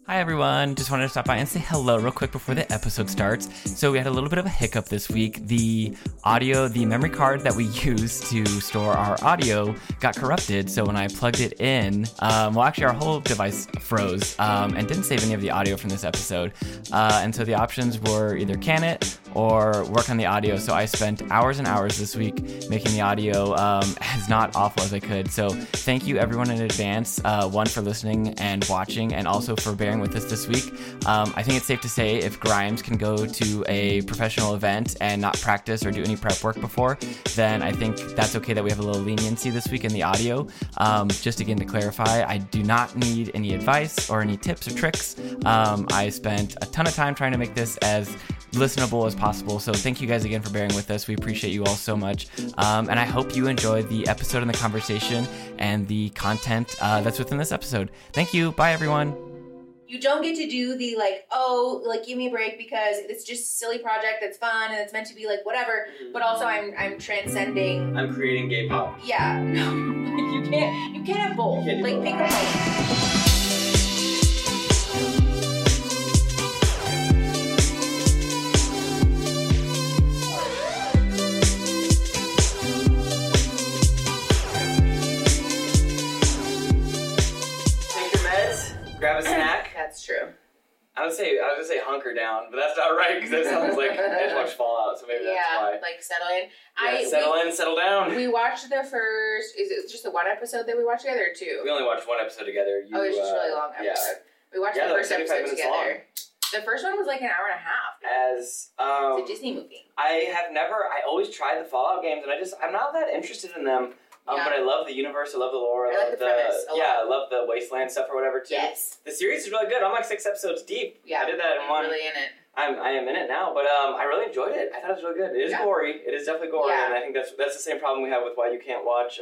Hi everyone, just wanted to stop by and say hello real quick before the episode starts. So we had a little bit of a hiccup this week. The memory card that we use to store our audio got corrupted. So when I plugged it in, actually our whole device froze and didn't save any of the audio from this episode. And so the options were either can it or work on the audio. So I spent hours and hours this week making the audio as not awful as I could. So thank you everyone in advance, one for listening and watching, and also for bearing with us this week. I think it's safe to say if Grimes can go to a professional event and not practice or do any prep work before, then I think that's okay that we have a little leniency this week in the audio. Just again to clarify, I do not need any advice or any tips or tricks. I spent a ton of time trying to make this as listenable as possible, so thank you guys again for bearing with us. We appreciate you all so much, and I hope you enjoy the episode and the conversation and the content that's within this episode. Thank you. Bye everyone. You don't get to do the, give me a break because it's just a silly project that's fun and it's meant to be, whatever. But also I'm transcending. I'm creating gay pop. Yeah. No. You can't have both. You can't do both. Pick a both. Grab a snack. That's true. I was gonna say hunker down, but that's not right because that sounds like I just watched Fallout, so maybe that's why. Settle in. Yeah, settle down. We watched the first. Is it just the one episode that we watched together, or two? We only watched one episode together. It's just a really long episode. Yeah. We watched the first episode together. Long. The first one was like an hour and a half. It's a Disney movie. I always tried the Fallout games, and I'm not that interested in them. But I love the universe, I love the lore, I love the premise a lot. I love the Wasteland stuff or whatever too. Yes. The series is really good. I'm like 6 episodes deep. Yeah. I did that in one. I'm really in it. I am in it now, but I really enjoyed it. I thought it was really good. It is gory. It is definitely gory, and I think that's the same problem we have with why you can't watch.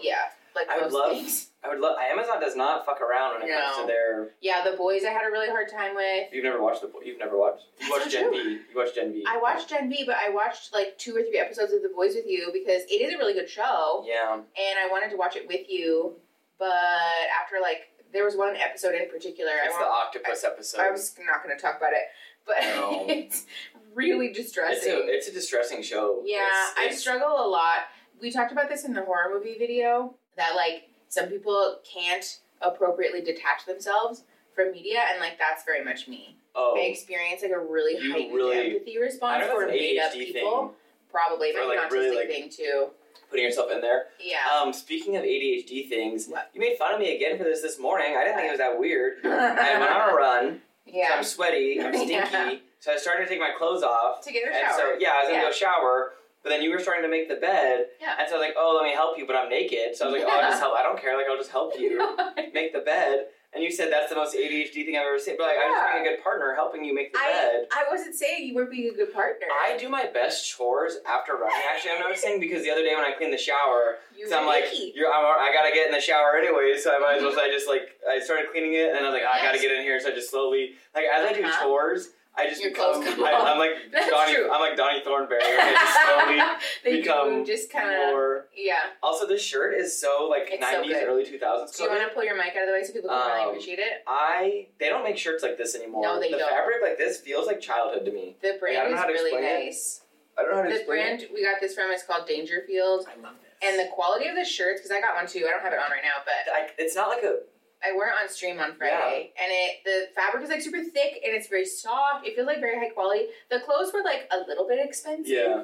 Amazon does not fuck around when it comes to their. Yeah, The Boys I had a really hard time with. You've never watched You watched Gen V. You watched Gen V. I watched Gen V, but I watched 2 or 3 episodes of The Boys with you because it is a really good show. Yeah. And I wanted to watch it with you, but after there was one episode in particular. It's the octopus episode. I was not going to talk about it, but it's really distressing. It's a distressing show. Yeah, I struggle a lot. We talked about this in the horror movie video, that some people can't appropriately detach themselves from media, and that's very much me. Oh. I experience a really heightened empathy response for made up people. Thing. Probably, but an autistic thing too. Putting yourself in there. Yeah. Speaking of ADHD things, what? You made fun of me again for this morning. I didn't think it was that weird. I went on a run. Yeah. So I'm sweaty. I'm stinky. Yeah. So I started to take my clothes off. To get a shower. And so I was gonna go shower. But then you were starting to make the bed, and so I was like, "Oh, let me help you," but I'm naked. So I was like, "Oh, I'll just help. I don't care. I'll just help you make the bed." And you said that's the most ADHD thing I've ever seen. But I'm just being a good partner, helping you make the bed. I wasn't saying you were being a good partner. I do my best chores after running. Actually, I'm noticing because the other day when I cleaned the shower, I'm like, I gotta get in the shower anyway, so I might as well. So I started cleaning it, and I was like, I gotta get in here. So I just slowly, as I do chores. I just become. I'm like Donnie. I'm like Donnie Thornberry. I just slowly become more. Yeah. Also, this shirt is so it's 90s, so early 2000s. Do you want to pull your mic out of the way so people can really appreciate it? They don't make shirts like this anymore. No, they don't. The fabric like this feels like childhood to me. The brand is really nice. I don't know how to explain it. The brand we got this from is called Dangerfield. I love this. And the quality of the shirts, because I got one too. I don't have it on right now, but it's not like a. I wear it on stream on Friday, and the fabric is super thick, and it's very soft. It feels very high quality. The clothes were a little bit expensive. Yeah.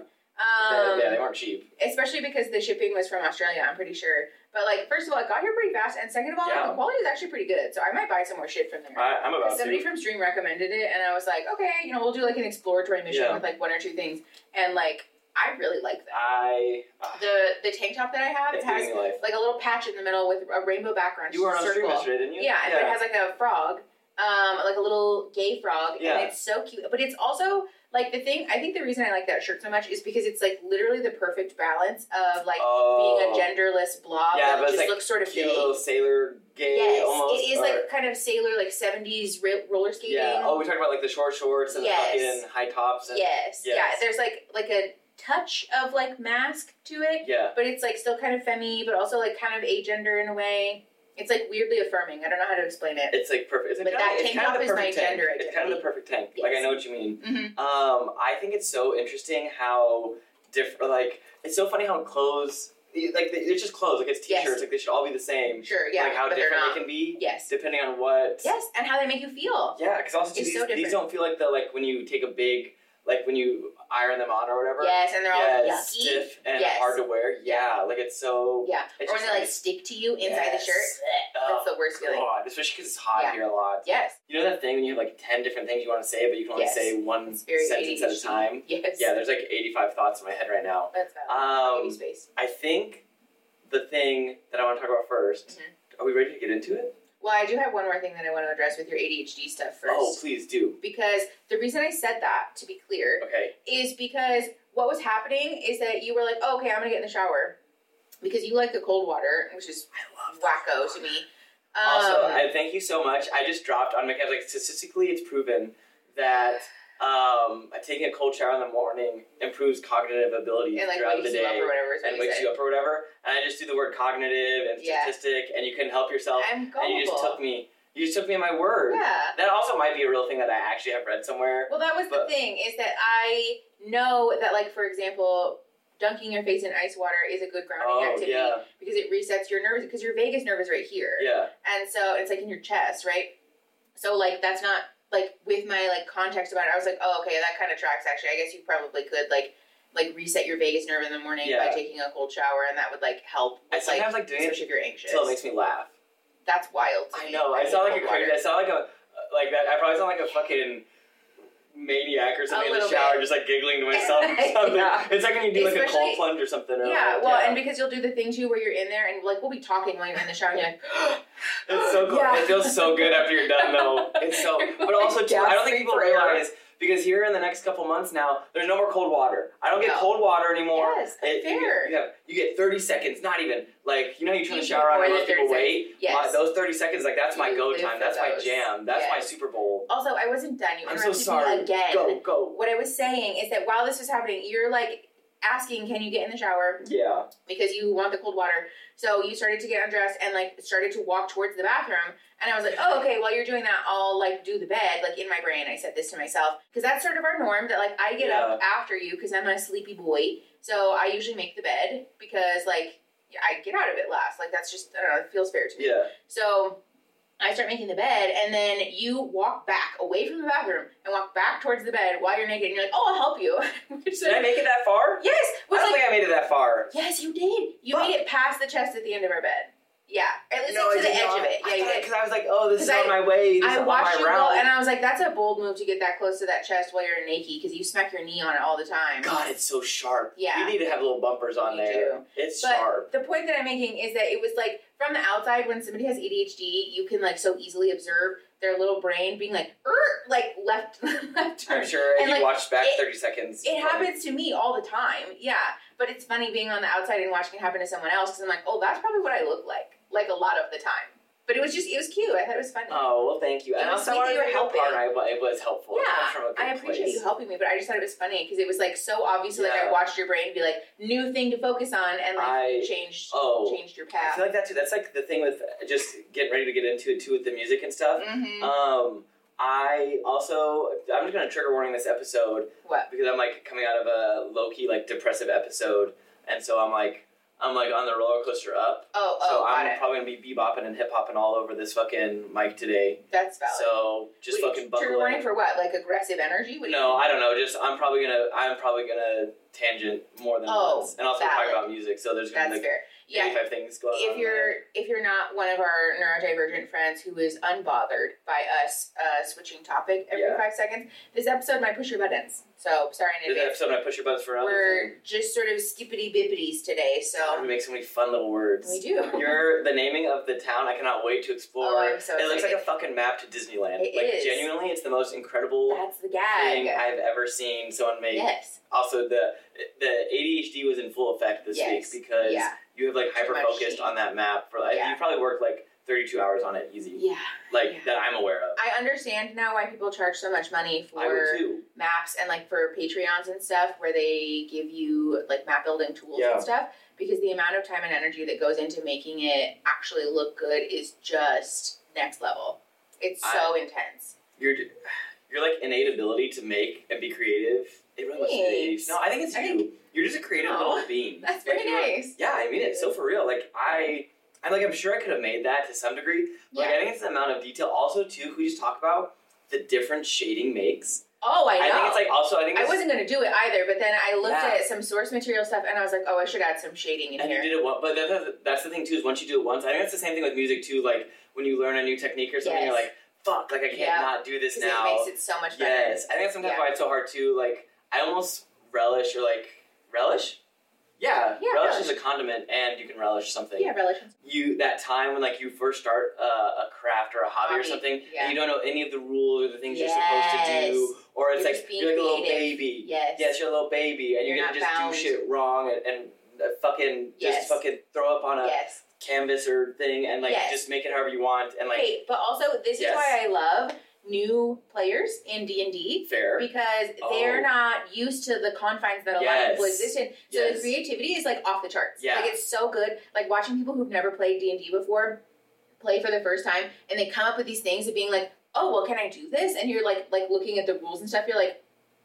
They weren't cheap. Especially because the shipping was from Australia, I'm pretty sure. But first of all, it got here pretty fast, and second of all, the quality is actually pretty good. So I might buy some more shit from there. I'm about to. Somebody from Stream recommended it, and I was like, okay, we'll do an exploratory mission with 1 or 2 things, and I really like that. The tank top that I have, it has a little patch in the middle with a rainbow background. You were on stream yesterday, didn't you? Yeah, and it has a frog, a little gay frog, and it's so cute. But it's also I think the reason I like that shirt so much is because it's really the perfect balance of being a genderless blob that but just looks sort of cute gay. Little sailor gay. Yes, almost, it is kind of sailor 70s roller skating. Yeah. Oh, we talked about the short shorts and the fucking high tops. And, yes. Yeah. There's a touch of mask to it. Yeah. But it's still kind of femmy, but also kind of agender in a way. It's like weirdly affirming. I don't know how to explain it. It's like perfect. But that tank top is my gender identity. It's kind of the perfect tank. Yes. Like I know what you mean. Mm-hmm. I think it's so interesting how different. Like it's so funny how clothes. Like it's just clothes. Like it's t-shirts. Yes. Like they should all be the same. Sure. Yeah. Like how different they can be. Yes. Depending on what. Yes, and how they make you feel. Yeah, because also these don't feel like when you take a big when you iron them on or whatever. Yes, and they're all yucky. Stiff and hard to wear. Yeah, like it's so. Yeah, or when they stick to you inside the shirt. That's the worst feeling. God, especially because it's hot here a lot. Yes. You know that thing when you have 10 different things you want to say, but you can only say one sentence at a time? Yes. Yeah, there's 85 thoughts in my head right now. That's valid. Space. I think the thing that I want to talk about first, are we ready to get into it? Well, I do have one more thing that I want to address with your ADHD stuff first. Oh, please do. Because the reason I said that, to be clear, is because what was happening is that you were like, oh, okay, I'm going to get in the shower. Because you like the cold water, which is wacko to me. Also, I thank you so much. I just dropped on my head, statistically it's proven that taking a cold shower in the morning improves cognitive ability throughout the day. And wakes you up or whatever. And I just do the word cognitive and statistic, and you can help yourself. I'm gullible. And you just took me at my word. Yeah. That also might be a real thing that I actually have read somewhere. Well, that was the thing, is that I know that, for example, dunking your face in ice water is a good grounding activity because it resets your nerves, because your vagus nerve is right here. Yeah. And so it's in your chest, right? So that's not with my context about it, I was like, oh, okay, that kind of tracks actually. I guess you probably could reset your vagus nerve in the morning by taking a cold shower, and that would help. I sometimes doing it, especially if you're anxious. Until it makes me laugh. That's wild. I know. I sound like a crazy. I sound like that. I probably sound like a fucking maniac or something in the shower, just giggling to myself or something. It's like when you do a cold plunge or something. Or and because you'll do the thing too where you're in there and we'll be talking while you're in the shower and you're like, it's so cool. It feels so good after you're done though. It's so, but also too, I don't think people realize, because here in the next couple months now, there's no more cold water. I don't get cold water anymore. Yes, that's fair. You get 30 seconds, not even. You know how you turn the shower on and most people wait? Yes. Those 30 seconds, that's my go time. That's my jam. That's my Super Bowl. Also, I wasn't done. You interrupted I'm so sorry. me again. Go. What I was saying is that while this was happening, you're asking, can you get in the shower? Yeah. Because you want the cold water. So you started to get undressed and started to walk towards the bathroom. And I was like, oh, okay, while you're doing that, I'll do the bed. In my brain, I said this to myself. Because that's sort of our norm that I get up after you because I'm a sleepy boy. So I usually make the bed because I get out of it last. That's just, I don't know, it feels fair to me. Yeah. So I start making the bed, and then you walk back away from the bathroom and walk back towards the bed while you're naked, and you're like, oh, I'll help you. Did I make it that far? Yes. I don't think I made it that far. Yes, you did. You made it past the chest at the end of our bed. Yeah. At least to the edge of it. Yeah, you did. Because I was like, oh, this is on my way. This is on my route. I watched you go, and I was like, that's a bold move to get that close to that chest while you're naked, because you smack your knee on it all the time. God, it's so sharp. Yeah. You need to have little bumpers on there. It's sharp. The point that I'm making is that it was from the outside, when somebody has ADHD, you can so easily observe their little brain being left turn. I'm sure if you watch back 30 seconds. It happens to me all the time, but it's funny being on the outside and watching it happen to someone else, because I'm like, oh, that's probably what I look like a lot of the time. But it was cute. I thought it was funny. Oh, well, thank you. And also, I it was helpful. Yeah, I appreciate you helping me, but I just thought it was funny because it was so obvious. I watched your brain be new thing to focus on, and changed your path. I feel like that too. That's the thing with just getting ready to get into it too with the music and stuff. Mm-hmm. I'm just gonna trigger warning this episode. What? Because I'm coming out of a low key depressive episode, and so I'm on the roller coaster up. So I'm probably gonna be bebopping and hip hopping all over this fucking mic today. That's valid. So just fucking buckle in. Trigger warning for what? Aggressive energy? No, I don't know. Just I'm probably gonna tangent more than once, and also talk about music. So there's gonna be fair. 85 things going on. If you're not one of our neurodivergent friends who is unbothered by us switching topic every 5 seconds, this episode might push your buttons. So sorry in advance. This episode might push your buttons for another We're just sort of skippity bippities today. So we make so many fun little words. We do. The naming of the town. I cannot wait to explore. Oh, I'm so excited. It looks like a fucking map to Disneyland. It is. Genuinely, it's the most incredible. That's the gag. Thing I've ever seen someone make. Yes. Also, the ADHD was in full effect this week because you have hyper focused on that map for you probably worked 32 hours on it easy. Yeah. That I'm aware of. I understand now why people charge so much money for maps and like for Patreons and stuff where they give you like map building tools and stuff, because the amount of time and energy that goes into making it actually look good is just next level. It's so intense. Your like innate ability to make and be creative. It really must be. No, I think it's you. You're just a creative little being. That's very nice. Yeah, I mean it. So for real, like I'm sure I could have made that to some degree. But like, I think it's the amount of detail. Also, too, we just talk about the different shading makes. Oh, I know. I think it's like also. I wasn't going to do it either, but then I looked at some source material stuff and I was like, oh, I should add some shading in here. And you did it once, but that's the thing too. Is once you do it once, I think that's the same thing with music too. Like when you learn a new technique or something, you're like, fuck, like I can't not do this now. It makes it so much better. Yes, I think that's sometimes why it's so hard too. Like I almost relish. Yeah, relish is a condiment, and you can relish something. Yeah, relish. That time when like you first start a craft or a hobby or something, and you don't know any of the rules or the things you're supposed to do, or it's you're like a little baby. Yes, you're a little baby, and you're gonna just do shit wrong and fucking throw up on a canvas or thing and like just make it however you want and like. But also this is why I love new players in D&D. Fair. Because they're not used to the confines that a lot of people exist in. So the creativity is like off the charts. Yeah. Like it's so good. Like watching people who've never played D&D before play for the first time and they come up with these things of being like, oh, well, can I do this? And you're like looking at the rules and stuff, you're like,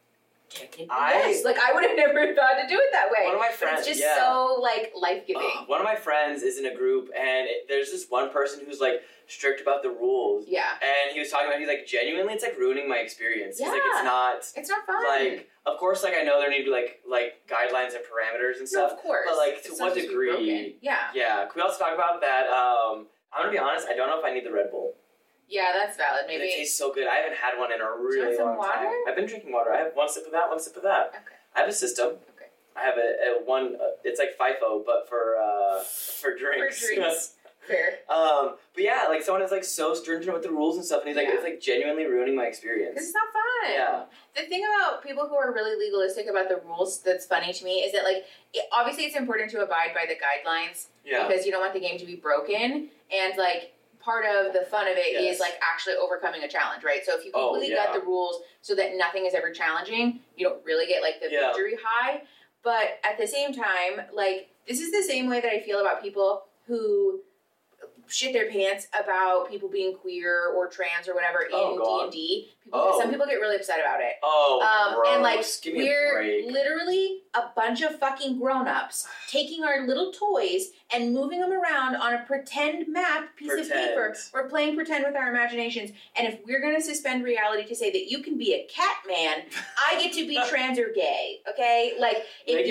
like I would have never thought to do it that way. One of my friends, but it's just so like life-giving. One of my friends is in a group, and there's this one person who's like strict about the rules. Yeah. And he was talking about, he's like, genuinely, it's like ruining my experience. Yeah. He's like, it's not fun. Like, of course, like I know there need to be like guidelines and parameters and stuff. No, of course. But like, to what degree? Yeah. Yeah. Can we also talk about that? I'm gonna be honest. I don't know if I need the Red Bull. Yeah, that's valid. Maybe. But it tastes so good. I haven't had one in a really long time. I've been drinking water. I have one sip of that, one sip of that. Okay. I have a system. Okay. I have a one. It's like FIFO, but for drinks. For drinks. Fair. But yeah, like someone is like so stringent with the rules and stuff, and he's like, it's like genuinely ruining my experience. It's not fun. Yeah. The thing about people who are really legalistic about the rules that's funny to me is that like obviously it's important to abide by the guidelines because you don't want the game to be broken, and like part of the fun of it is like actually overcoming a challenge, right? So if you completely gut the rules so that nothing is ever challenging, you don't really get like the victory high. But at the same time, like this is the same way that I feel about people who shit their pants about people being queer or trans or whatever in D&D. Some people get really upset about it. And like we're literally a bunch of fucking grown-ups taking our little toys and moving them around on a pretend map piece of paper. We're playing pretend with our imaginations. And if we're going to suspend reality to say that you can be a cat man, I get to be trans or gay. Okay? Like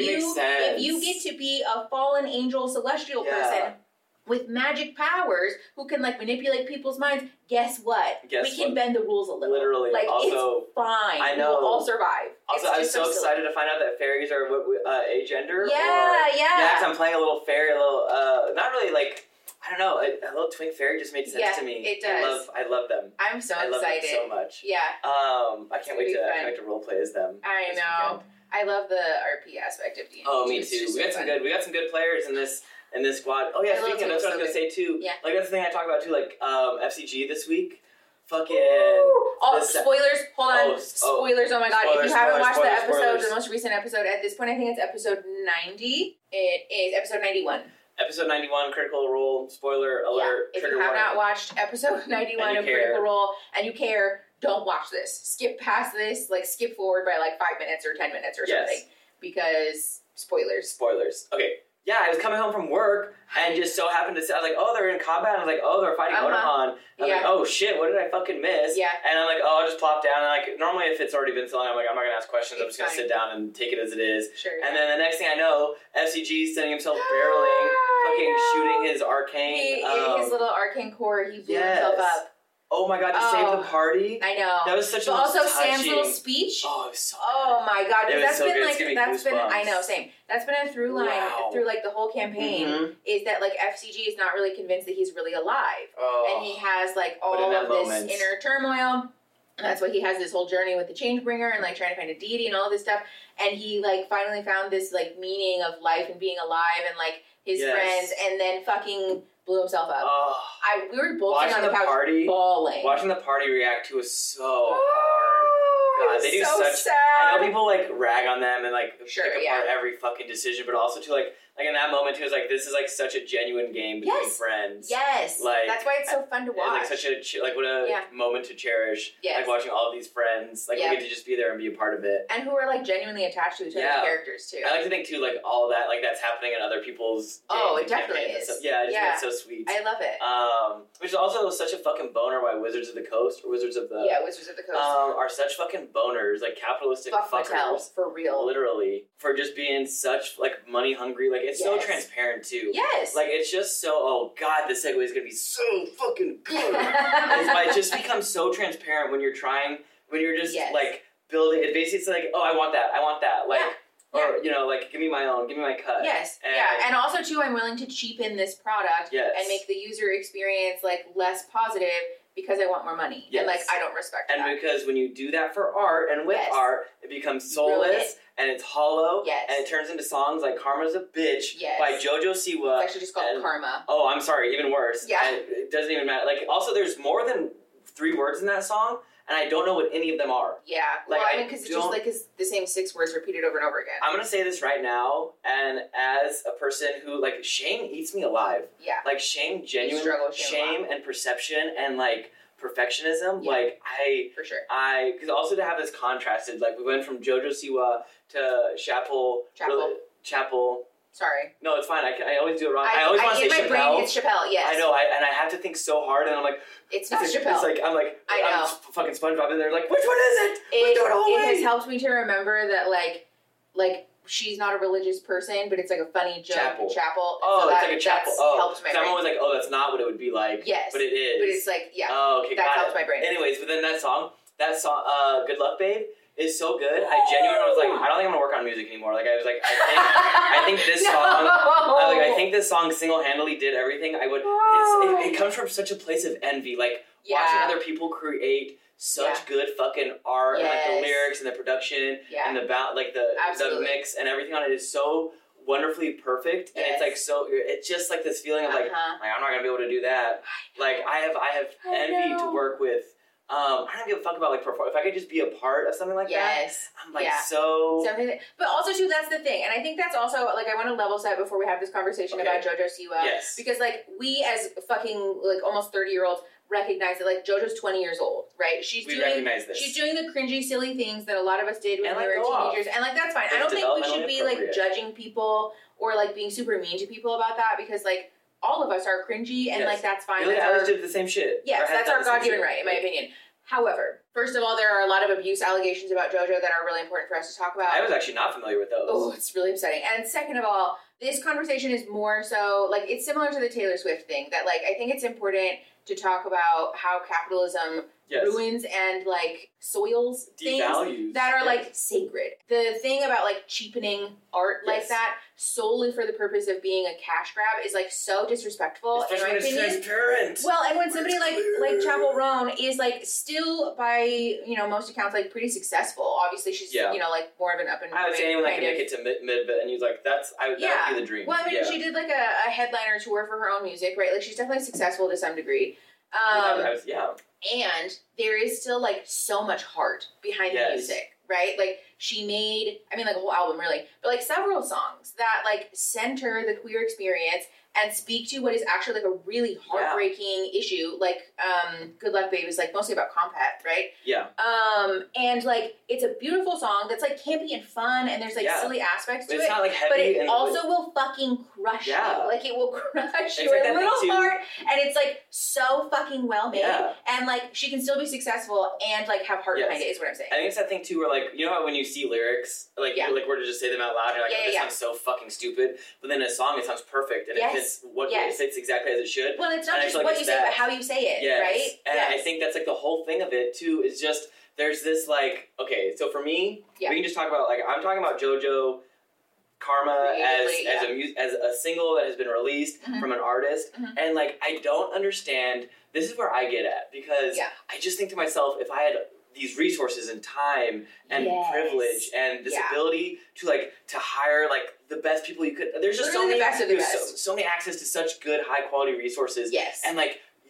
if you get to be a fallen angel celestial person with magic powers who can like manipulate people's minds, guess what? We can bend the rules a little. Literally. Like also, it's fine. I know. We'll all survive. Also, I was so excited to find out that fairies are agender. Yeah. Yeah, because I'm playing a little fairy, not really like, I don't know, a little twink fairy just made sense to me. It does. I love them. I'm so excited. I love them so much. Yeah. I can't wait to role play as them. I know. I love the RP aspect of D&D. Oh, me too. We got some good players in this squad. Oh yeah, speaking of, that's what I was gonna say too. Yeah. Like that's the thing I talk about too, like FCG this week. Fucking spoilers, hold on. Spoilers, oh my god. If you haven't watched the episode, the most recent episode, at this point I think it's episode 90. It is episode 91. Episode 91, Critical Role, spoiler alert. If you have not watched episode 91 of Critical Role and you care, don't watch this. Skip past this, like skip forward by like 5 minutes or 10 minutes or something. Because spoilers. Okay. Yeah, I was coming home from work and just so happened to see, I was like, oh, they're in combat. I was like, oh, they're fighting Otahan. I was like, oh shit, what did I fucking miss? Yeah. And I'm like, oh, I'll just plop down. And like, normally if it's already been so long, I'm like, I'm not going to ask questions. I'm just going to sit down and take it as it is. Sure. And then the next thing I know, FCG sending himself barreling, fucking shooting his arcane. His little arcane core, he blew himself up. Oh my god, to save the party. I know. That was such a also touching. Sam's little speech. Oh, it was so good. My god, because that's been like that's been I know, same. That's been a through line through like the whole campaign is that like FCG is not really convinced that he's really alive. And he has like all of this inner turmoil. And that's why he has this whole journey with the Changebringer and like trying to find a deity and all this stuff. And he like finally found this like meaning of life and being alive and like his friends, and then fucking blew himself up. We were both sitting on the couch bawling. Watching the party react to was so hard. God, they do so such. Sad. I know people like rag on them and like sure, pick apart every fucking decision, but also to like in that moment too, it's like this is like such a genuine game between friends. Yes, like that's why it's so fun to watch. It's like such a like what a moment to cherish. Yes. Like watching all of these friends, like we get to just be there and be a part of it, and who are like genuinely attached to each other's characters too. I like to think too, like all of that, like that's happening in other people's. It definitely is. It's so sweet. I love it. Which is also such a fucking boner why Wizards of the Coast or Wizards of the Wizards of the Coast are such fucking boners, like capitalistic fuckers, for real, literally, for just being such like money hungry. Like it's so transparent too. Yes, like it's just so. Oh god, this segue is gonna be so fucking good. It just becomes so transparent when you're just like building. It basically it's like, oh, I want that, like. Or, you know, like, give me my cut. Yes, and also, too, I'm willing to cheapen this product and make the user experience, like, less positive because I want more money. Yes. And, like, I don't respect that. And because when you do that for art and with art, it becomes soulless and it's hollow and it turns into songs like Karma's a Bitch by JoJo Siwa. It's actually just called Karma. Oh, I'm sorry, even worse. Yeah. And it doesn't even matter. Like, also, there's more than 3 words in that song. And I don't know what any of them are. Yeah. Like, well, I mean, because it's just like the same 6 words repeated over and over again. I'm going to say this right now, and as a person who, like, shame eats me alive. Yeah. Like, shame, genuine shame and perception and, like, perfectionism. Yeah. Like, for sure. Because also to have this contrasted, like, we went from JoJo Siwa to Chapel. Sorry. No, it's fine. I always do it wrong. I always want to say Chappelle. In my brain, it's Chappelle, yes. I know, and I have to think so hard, and I'm like... It's not Chappelle. It's like, I'm fucking SpongeBob, and they're like, which one is it? It has helped me to remember that, like, she's not a religious person, but it's like a funny joke. Chapel. Oh, it's like a chapel. Helped my brain. Someone was like, oh, that's not what it would be like. Yes. But it is. But it's like, Oh, okay, that helped my brain. Anyways, within that song, Good Luck, Babe, is so good. I genuinely was like, I don't think I'm gonna work on music anymore. Like I was like, I think this song, I think this song single-handedly did everything I would. It comes from such a place of envy, like watching other people create such good fucking art and like the lyrics and the production and the the mix and everything on it is so wonderfully perfect and it's like so it's just like this feeling of like I'm not gonna be able to do that. Like I have envy to work with. I don't give a fuck about like if I could just be a part of something like that. I'm like so. But also too, that's the thing, and I think that's also like I want to level set before we have this conversation about JoJo Siwa. Yes. Because like we as fucking like almost 30-year-olds recognize that like JoJo's 20 years old, right? She's doing the cringy, silly things that a lot of us did when we were teenagers, and like that's fine. I don't think we should be like judging people or like being super mean to people about that because like. All of us are cringy, and like that's fine. I always did the same shit. Yes, that's our God-given right, in my opinion. However, first of all, there are a lot of abuse allegations about JoJo that are really important for us to talk about. I was actually not familiar with those. Oh, it's really upsetting. And second of all, this conversation is more so like it's similar to the Taylor Swift thing. That like I think it's important to talk about how capitalism ruins and like soils things that are like sacred. The thing about like cheapening art like that solely for the purpose of being a cash grab is like so disrespectful. Especially when it's transparent. Well, and when somebody like Chappell Roan is like still by most accounts like pretty successful. Obviously, she's like more of an up and coming. I would say anyone that can make it to mid, and he's like that would be the dream. Well, I mean, she did like a headliner tour for her own music, right? Like she's definitely successful to some degree. And there is still like so much heart behind the music, right? Like she made, like a whole album really, but like several songs that like center the queer experience and speak to what is actually like a really heartbreaking issue. Like Good Luck Babe is like mostly about Compact, right? Yeah. And like it's a beautiful song that's like campy and fun and there's like silly aspects to it. It's not like heavy, but it also will fucking crush you. Like it will crush your like little heart and it's like so fucking well made. And like she can still be successful and like have heart behind it is what I'm saying. I think it's that thing too where like how when you see lyrics like you like were to just say them out loud you're like this sounds so fucking stupid, but then in a song it sounds perfect and it fits exactly as it should. Well, it's not just what you say, but how you say it, right? And I think that's like the whole thing of it too. Is just there's this like so for me, we can just talk about like I'm talking about JoJo Karma as a single that has been released from an artist, and like I don't understand. This is where I get at because I just think to myself if I had these resources and time and privilege and this ability to hire like the best people you could. There's just so many access to such good high quality resources. Yes. And like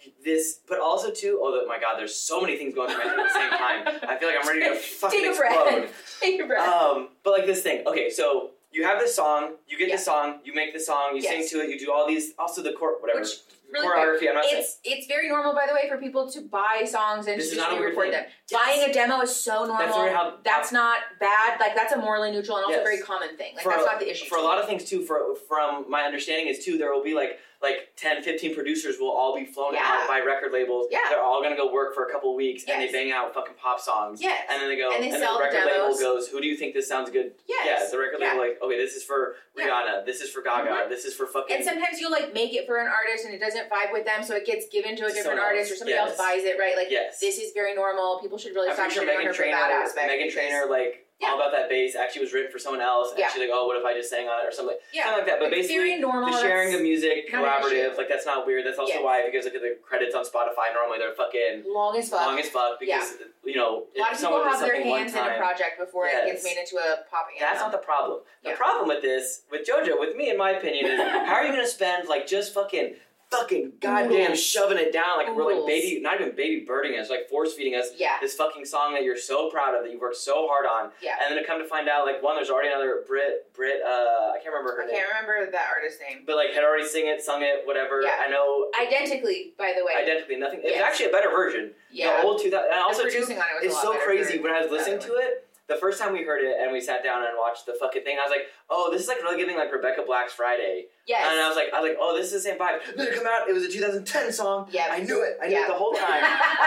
this, but also too, oh my god, there's so many things going through my head at the same time. I feel like I'm ready to fucking explode. Take a breath. But like this thing. Okay, so you have this song, you get this song, you make the song, you sing to it, you do all these, also the whatever. Really choreography, I'm not saying. It's very normal, by the way, for people to buy songs and just record them. Yes. Buying a demo is so normal. That's not bad. Like, that's a morally neutral and also very common thing. Like, that's not the issue. For a lot of things, too, from my understanding is, too, there will be, like 10, 15 producers will all be flown out by record labels. Yeah. They're all going to go work for a couple weeks, and they bang out fucking pop songs. Yes. And then they go, and the record label goes, who do you think this sounds good? Yes. Yeah, the record label, like, okay, this is for Rihanna, this is for Gaga, this is for fucking... And sometimes you'll, like, make it for an artist, and it doesn't vibe with them, so it gets given to a different artist, or somebody else buys it, right? Like, this is very normal. People should really stop shitting on her for that aspect. Meghan Trainor, like... All About That Bass actually was written for someone else, and she's like, oh, what if I just sang on it or something like that. But basically, very normal, the sharing of music, collaborative, like that's not weird. That's also why, if you guys look at the credits on Spotify, normally they're fucking long as fuck because you know, a lot of people have their hands in a project before it gets made into a pop anthem. That's not the problem. The problem with this, with JoJo, with me, in my opinion, is how are you going to spend like just fucking goddamn shoving it down like we're like not even baby birding us, like force feeding us this fucking song that you're so proud of, that you worked so hard on, and then to come to find out, like, one, there's already another Brit I can't remember her name. I can't remember that artist's name, but like had already sung it, whatever. I know identically, by the way, nothing. It was actually a better version. The old 2000, and also too, it's so crazy when I was listening to it. The first time we heard it and we sat down and watched the fucking thing, I was like, oh, this is like really giving like Rebecca Black's Friday. Yes. And I was like, oh, this is the same vibe. Then it come out, it was a 2010 song. Yeah. I knew it. I knew it the whole time.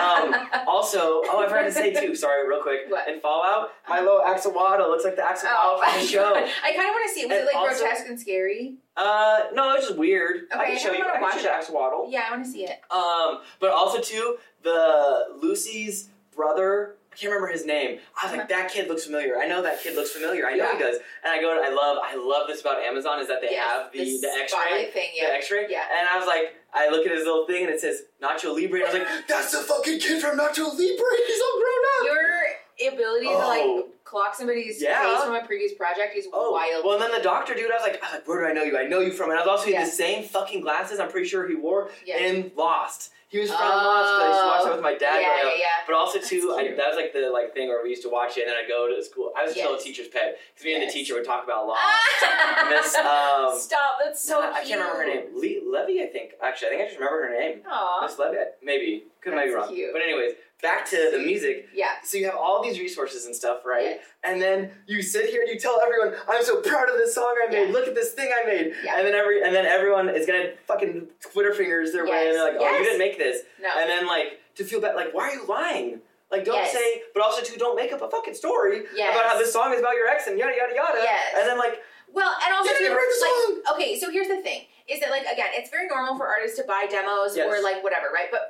Also, I forgot to say too, sorry, real quick. What? In Fallout, my little Axolotl looks like the Axolotl from the show. I kind of want to see it. Was it like also, grotesque and scary? No, it was just weird. Okay, I can show you. I can show you the Axolotl. Yeah, I want to see it. But also too, the Lucy's brother, I can't remember his name. I was like, that kid looks familiar. I know that kid looks familiar. I know he does. And I go, I love this about Amazon is that they have the X-ray thing. The X-ray. Yeah. And I was like, I look at his little thing and it says Nacho Libre. And I was like, that's the fucking kid from Nacho Libre. He's all grown up. Your ability to like clock somebody's face from a previous project is wild. Well, and then the doctor dude, I was like, where do I know you? I know you from. And I was also in the same fucking glasses I'm pretty sure he wore in Lost. He was from Lost, because I used to watch that with my dad growing up. But also, too, that was like the thing where we used to watch it, and then I'd go to school. I was still a teacher's pet, because me and the teacher would talk about Lost. Miss, Stop, that's so cute. I can't remember her name. Levy, I think. Actually, I think I just remember her name. Aww. Miss Levy, maybe. Could be wrong. Cute. But anyways, back to the music. Yeah. So you have all these resources and stuff, right? Yes. And then you sit here and you tell everyone, I'm so proud of this song I made. Look at this thing I made. Yeah. And then everyone is gonna fucking Twitter fingers their way and they're like, oh, you didn't make this. No. And then like to feel bad, like, why are you lying? Like, don't say, but also too, don't make up a fucking story about how this song is about your ex and yada yada yada. Yes. And then like, well, and also you didn't write the song. Okay, so here's the thing: is that like again, it's very normal for artists to buy demos or like whatever, right? But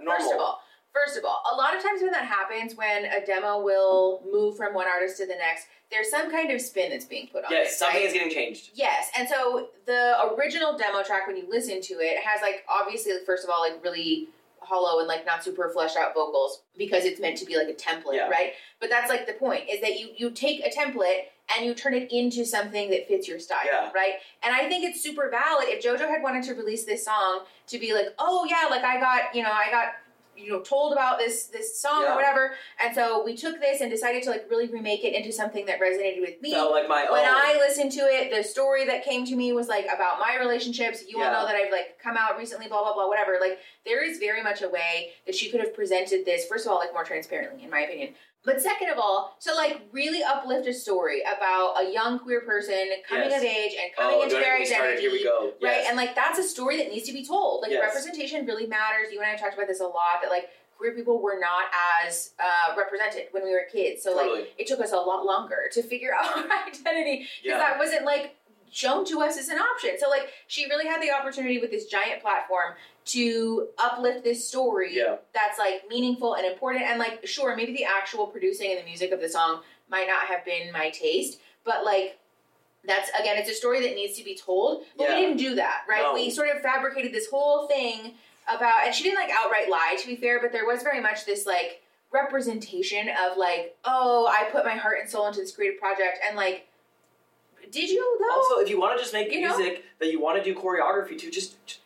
First of all, a lot of times when that happens, when a demo will move from one artist to the next, there's some kind of spin that's being put on it. Yes, something is getting changed. Yes, and so the original demo track, when you listen to it, has like, obviously, first of all, like really hollow and like not super fleshed out vocals because it's meant to be like a template, right? But that's like the point, is that you take a template and you turn it into something that fits your style, right? And I think it's super valid if JoJo had wanted to release this song to be like, oh yeah, like I got told about this song or whatever, and so we took this and decided to like really remake it into something that resonated with me. Felt like my own. When I listened to it, the story that came to me was like about my relationships. You all know that I've like come out recently, blah blah blah, whatever. Like there is very much a way that she could have presented this. First of all, like more transparently, in my opinion. But second of all, to like really uplift a story about a young queer person coming of age and coming into their identity, here we go. Right? And like that's a story that needs to be told. Like representation really matters. You and I have talked about this a lot, that like queer people were not as represented when we were kids. So like it took us a lot longer to figure out our identity because that wasn't like shown to us as an option. So like she really had the opportunity with this giant platform to uplift this story that's like meaningful and important. And like, sure, maybe the actual producing and the music of the song might not have been my taste, but like that's, again, it's a story that needs to be told, but we didn't do that, right? No. We sort of fabricated this whole thing about, and she didn't like outright lie, to be fair, but there was very much this like representation of like, oh, I put my heart and soul into this creative project, and like, did you though? Also, if you want to just make music that you want to do choreography to, just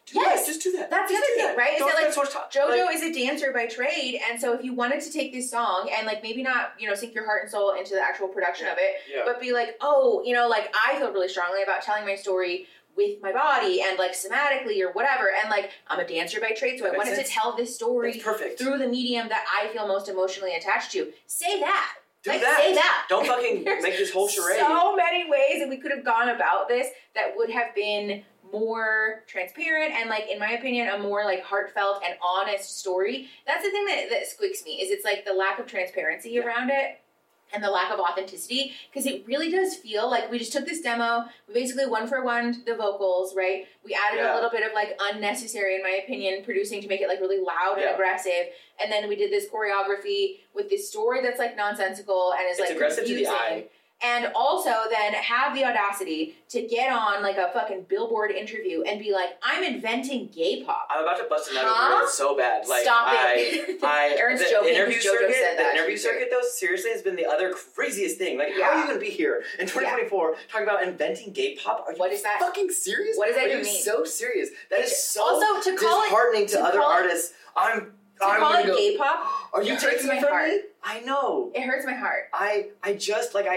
Just do that. That's the other thing, right? Is that like JoJo is a dancer by trade, and so if you wanted to take this song and like maybe not, sink your heart and soul into the actual production of it, but be like, oh, like I feel really strongly about telling my story with my body and like somatically or whatever, and like I'm a dancer by trade, so I wanted to tell this story through the medium that I feel most emotionally attached to. Say that. Say that. Don't fucking make this whole charade. So many ways that we could have gone about this that would have been more transparent and, like, in my opinion, a more like heartfelt and honest story. That's the thing that squeaks me, is it's like the lack of transparency around it and the lack of authenticity, because it really does feel like we just took this demo, we basically one-for-one the vocals, right? We added a little bit of like unnecessary, in my opinion, producing to make it like really loud and aggressive, and then we did this choreography with this story that's like nonsensical and is like aggressive confusing. To the eye. And also then have the audacity to get on like a fucking Billboard interview and be like, I'm inventing gay pop. I'm about to bust a nut over it so bad. Like, Stop it. Aaron's the joking. Interview JoJo said that. The interview circuit, though, seriously has been the other craziest thing. Like, how are you going to be here in 2024 talking about inventing gay pop? Are you fucking serious? What does that even mean? Are you so serious? That is so also, disheartening to other artists. I'm call it gay pop. Are you taking it from me? I know. It hurts my heart. I just like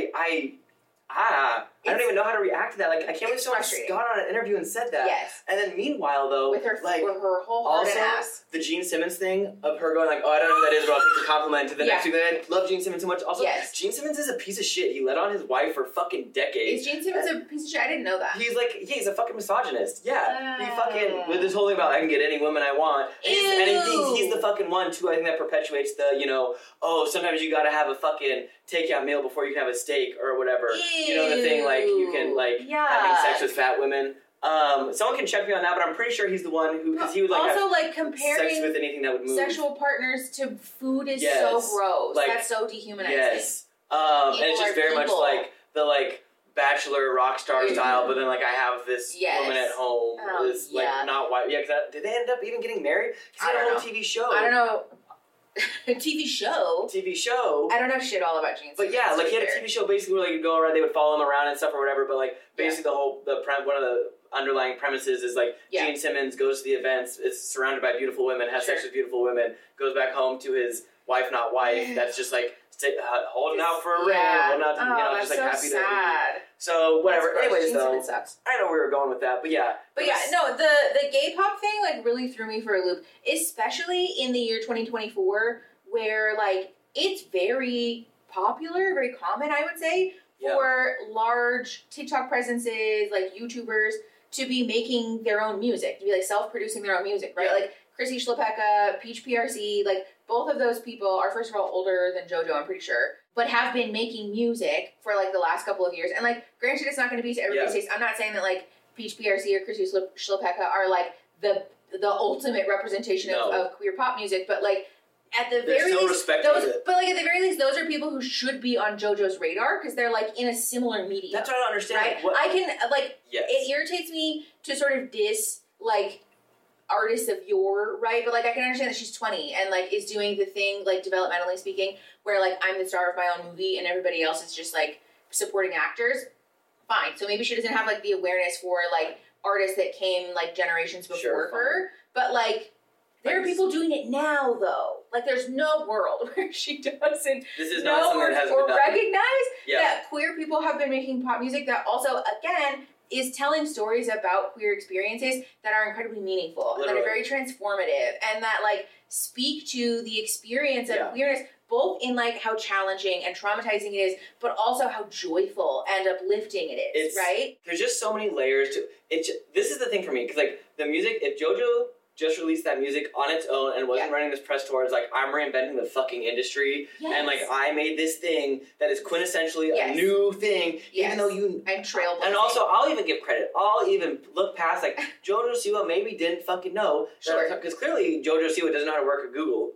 I don't even know how to react to that. Like, I can't believe someone got on an interview and said that. Yes. And then meanwhile, though, with her whole heart and ass. The Gene Simmons thing of her going like, oh, I don't know who that is, but I'll take the compliment to the next week. I love Gene Simmons so much. Also, Gene Simmons is a piece of shit. He let on his wife for fucking decades. Is Gene Simmons a piece of shit? I didn't know that. He's like, he's a fucking misogynist. Yeah. He fucking, with this whole thing about I can get any woman I want. And he's the fucking one, too, I think that perpetuates the, sometimes you gotta have a fucking takeout meal before you can have a steak or whatever. The thing, like, you can, like, having sex with fat women. Someone can check me on that, but I'm pretty sure he's the one who, because he would like also have like comparing sex with anything that would move. Sexual partners to food is so gross. Like, that's so dehumanizing. Yes, and it's just very much like the like Bachelor rock star style, but then like I have this woman at home is like not white. Yeah, because did they end up even getting married? Because they had a whole TV show. I don't know. A TV show. I don't know shit all about Gene Simmons. But yeah, like he had a TV show basically where like you'd go around, they would follow him around and stuff or whatever. But like basically one of the underlying premises is like Gene Simmons goes to the events, is surrounded by beautiful women, has sex with beautiful women, goes back home to his wife not wife. That's just like holding out for a ring, holding out, just like so happy sad. So whatever. Anyways, though, sucks. I know where we were going with that, but yeah. But the gay pop thing like really threw me for a loop, especially in the year 2024, where like it's very popular, very common, I would say, for large TikTok presences, like YouTubers, to be making their own music, to be like self-producing their own music, right? Like Chrissy Schlepecka, Peach PRC, like both of those people are first of all older than JoJo, I'm pretty sure, but have been making music for like the last couple of years. And like, granted, it's not going to be to everybody's taste. I'm not saying that like Peach PRC or Chrissy Schlepecka are like the ultimate representation of queer pop music, but like at the very least, but like at the very least, those are people who should be on JoJo's radar because they're like in a similar medium. That's what I don't understand. Right? I can like it irritates me to sort of diss like artists of yore, right? But like I can understand that she's 20 and like is doing the thing like developmentally speaking, where like I'm the star of my own movie and everybody else is just like supporting actors. Fine. So maybe she doesn't have like the awareness for like artists that came like generations before her, but like. There are people doing it now, though. Like, there's no world where she doesn't know or recognize that queer people have been making pop music that also, again, is telling stories about queer experiences that are incredibly meaningful, and that are very transformative, and that, like, speak to the experience of queerness, both in, like, how challenging and traumatizing it is, but also how joyful and uplifting it is, right? There's just so many layers to it. This is the thing for me, because, like, the music, if JoJo just released that music on its own and wasn't running this press tour, it's like, I'm reinventing the fucking industry, and like I made this thing that is quintessentially a new thing, even though I'm trailblazing. And also, I'll even give credit. I'll even look past like JoJo Siwa maybe didn't fucking know, because clearly JoJo Siwa doesn't know how to work a Google.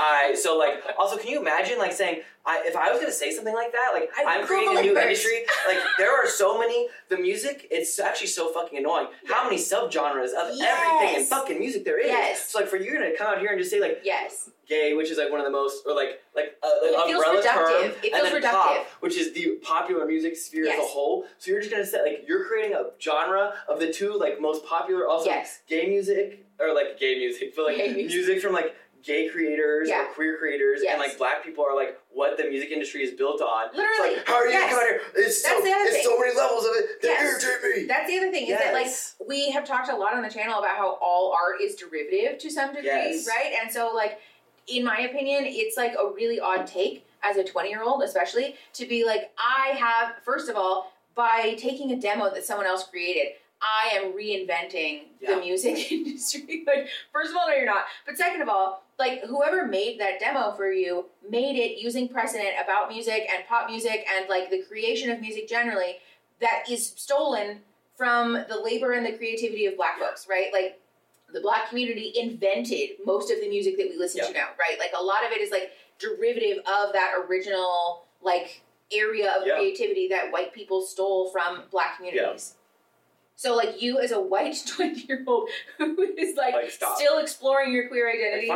So like, also, can you imagine like saying, if I was going to say something like that, like I'm creating a new industry, like there are so many, the music, it's actually so fucking annoying. How many subgenres of everything in fucking music there is. Yes. So like for you to come out here and just say like yes. gay, which is like one of the most, or like it umbrella term, it feels and then pop, which is the popular music sphere as a whole. So you're just gonna say like you're creating a genre of the two like most popular, also gay music, or like gay music, but like music from like gay creators or queer creators, and like black people are like what the music industry is built on. Literally, it's like, how are you gonna come out here? It's so many levels of it that irritate me. That's the other thing is that like we have talked a lot on the channel about how all art is derivative to some degree, right? And so like, in my opinion, it's like a really odd take as a 20-year-old, especially, to be like, I have, first of all, by taking a demo that someone else created, I am reinventing the music industry. Like, first of all, no, you're not. But second of all, like, whoever made that demo for you made it using precedent about music and pop music and, like, the creation of music generally that is stolen from the labor and the creativity of black folks, right? Like, the black community invented most of the music that we listen to now, right? Like, a lot of it is, like, derivative of that original, like, area of creativity that white people stole from black communities. So, like, you as a white 20-year-old who is, like still exploring your queer identity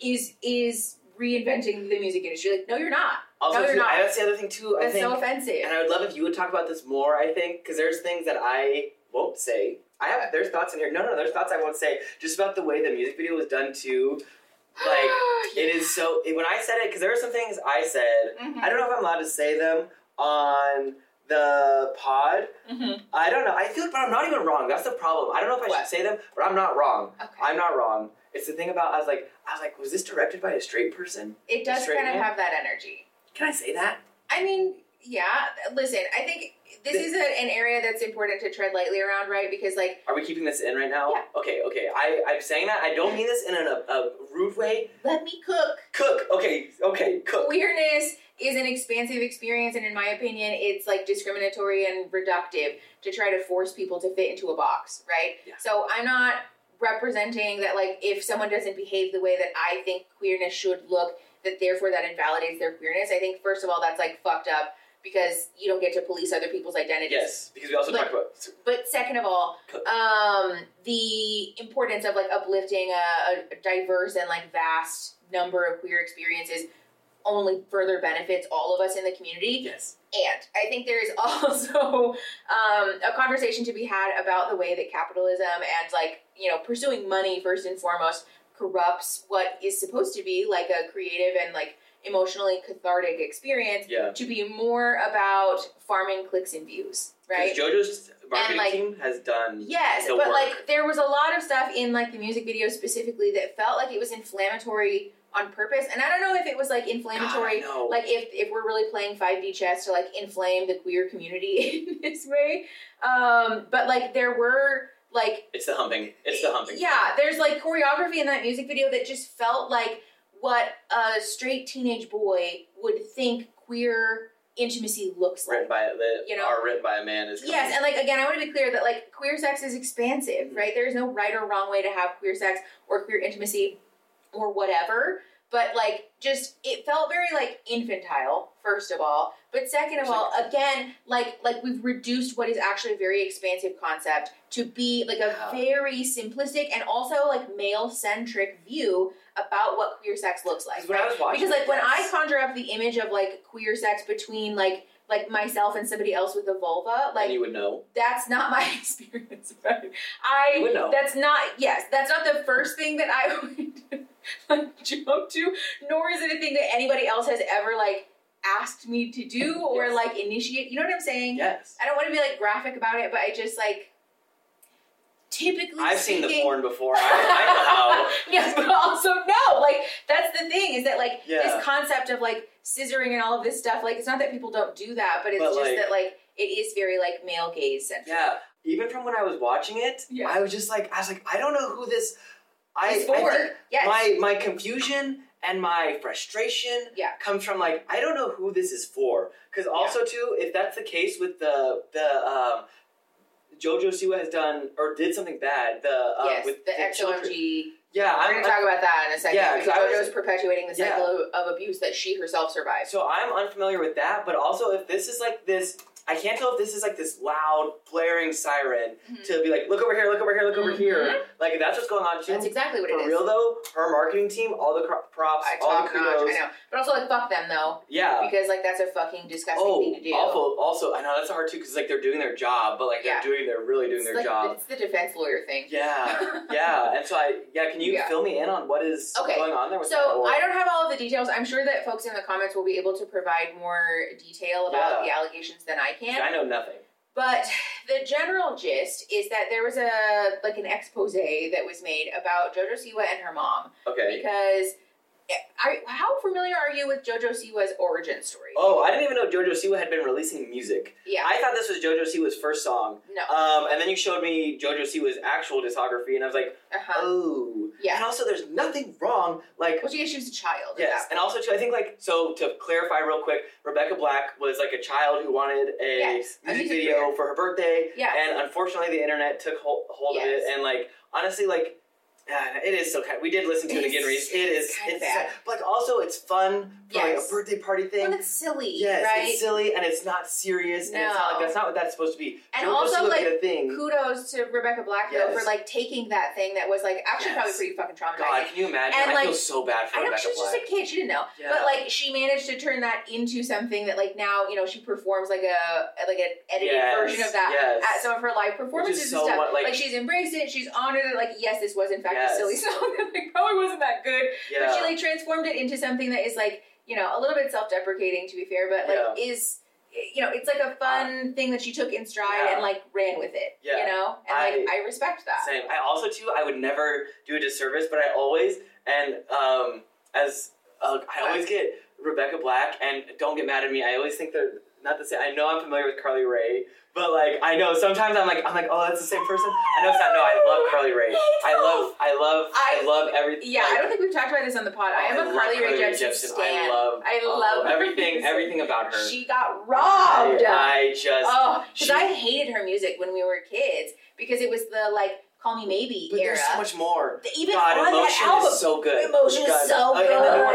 is reinventing the music industry. Like, no, you're not. Also, no, you're not. That's the other thing, too. That's so offensive. And I would love if you would talk about this more, I think, because there's things that I won't say. There's thoughts in here. No, there's thoughts I won't say. Just about the way the music video was done, too. Like, it is so... When I said it, because there are some things I said, I don't know if I'm allowed to say them on the pod. I don't know. I feel like, but I'm not even wrong. That's the problem. I don't know if I should say them, but I'm not wrong. Okay. I'm not wrong. It's the thing about, I was like, was this directed by a straight person? It does kind of have that energy. Can I say that? I mean, yeah. Listen, I think this is an area that's important to tread lightly around, right? Because, like... Are we keeping this in right now? Yeah. Okay. I'm saying that. I don't mean this in a rude way. Let me cook. Cook. Okay, cook. Queerness is an expansive experience, and in my opinion, it's, like, discriminatory and reductive to try to force people to fit into a box, right? Yeah. So I'm not representing that, like, if someone doesn't behave the way that I think queerness should look, that therefore that invalidates their queerness. I think, first of all, that's, like, fucked up, because you don't get to police other people's identities. Yes, because we also talked about... But second of all, the importance of, like, uplifting a diverse and, like, vast number of queer experiences only further benefits all of us in the community. Yes. And I think there is also a conversation to be had about the way that capitalism and, like, you know, pursuing money first and foremost corrupts what is supposed to be, like, a creative and, like, emotionally cathartic experience to be more about farming clicks and views, right? JoJo's marketing team has done the work. Like, there was a lot of stuff in, like, the music video specifically that felt like it was inflammatory on purpose, and I don't know if it was, like, inflammatory, like, if we're really playing 5D chess to, like, inflame the queer community in this way, but, like, there were, like... It's the humping. Yeah, there's, like, choreography in that music video that just felt like what a straight teenage boy would think queer intimacy looks like. Written by a man is coming. Yes, and, like, again, I want to be clear that, like, queer sex is expansive, right? There's no right or wrong way to have queer sex or queer intimacy or whatever, but, like, just, it felt very, like, infantile, first of all, but second of all, again, like we've reduced what is actually a very expansive concept to be, like, a very simplistic and also, like, male-centric view about what queer sex looks like. When I was watching because, like, when I conjure up the image of, like, queer sex between, like myself and somebody else with a vulva, like, and you would know. That's not my experience, right? You would know. That's not the first thing that I would, like, jump to, nor is it a thing that anybody else has ever, like, asked me to do or like initiate. You know what I'm saying? Yes. I don't want to be, like, graphic about it, but I just, like, typically I've seen the porn before. I know. Yes, but also no. Like, that's the thing, is that, like, this concept of, like, scissoring and all of this stuff, like, it's not that people don't do that, but it's just like, that, like, it is very, like, male gaze centric. Yeah. Even from when I was watching it, I was just like, I don't know who this is for. I think my confusion and my frustration comes from, like, I don't know who this is for. Because also, too, if that's the case with the JoJo Siwa has done, or did something bad, with the XOMG. Yeah, we're going to talk about that in a second. Yeah, because JoJo's perpetuating the cycle of abuse that she herself survived. So I'm unfamiliar with that, but also if this is, like, this I can't tell if this is like this loud, blaring siren to be like, look over here, look over here, look over here. Like, that's what's going on too. That's exactly what it is. For real though, her marketing team, all the props, all the kudos. I know. But also, like, fuck them though. Yeah. Because, like, that's a fucking disgusting thing to do. Awful. Also, I know that's hard too because, like, they're doing their job, but, like, they're really doing their job. It's the defense lawyer thing. Yeah. Yeah. And so, can you fill me in on what is going on there with that? So, I don't have all of the details. I'm sure that folks in the comments will be able to provide more detail about the allegations than I can. I know nothing. But the general gist is that there was an expose that was made about JoJo Siwa and her mom. Okay. Because how familiar are you with JoJo Siwa's origin story? Oh, I didn't even know JoJo Siwa had been releasing music. Yeah. I thought this was JoJo Siwa's first song. No. And then you showed me JoJo Siwa's actual discography, and I was like, oh. Yeah. And also, there's nothing wrong. Like, well, she was a child. Yes. And also, too, I think, like, so to clarify real quick, Rebecca Black was, like, a child who wanted a music video for her birthday. Yeah. And unfortunately, the internet took hold of it. And, like, honestly, like, it is so kind. We did listen to it again recently. It's bad. But, like, also, it's fun for like a birthday party thing. Well, it's silly. Yes, right? It's silly and it's not serious. No. And it's not like that's not what that's supposed to be. And Don't also, like, a thing. kudos to Rebecca Black though for like taking that thing that was like actually probably pretty fucking traumatizing. God, can you imagine? And, I feel so bad for Rebecca Black. I know she was just a kid. She didn't know, but like she managed to turn that into something that like now she performs like an edited version of that at some of her live performances and stuff. Like she's embraced it. She's honored it. Like yes, this was in fact a silly song that like probably wasn't that good, but she like transformed it into something that is like a little bit self-deprecating to be fair, but like is it's like a fun thing that she took in stride and like ran with it. And like I respect that. Same. I also too I would never do a disservice, but I always I always get Rebecca Black, and don't get mad at me. I always think they're not the same. I know I'm familiar with Carly Rae, but like I know sometimes I'm like, oh, that's the same person. I know it's not. No, I love Carly Rae. I love everything. Yeah, I don't think we've talked about this on the pod. I am a Carly Rae Jepsen stan. I love everything about her. She got robbed. Because I hated her music when we were kids because it was the like Call Me Maybe but era. There's so much more. Even God, on Emotion that album, is so good. Emotion is so good.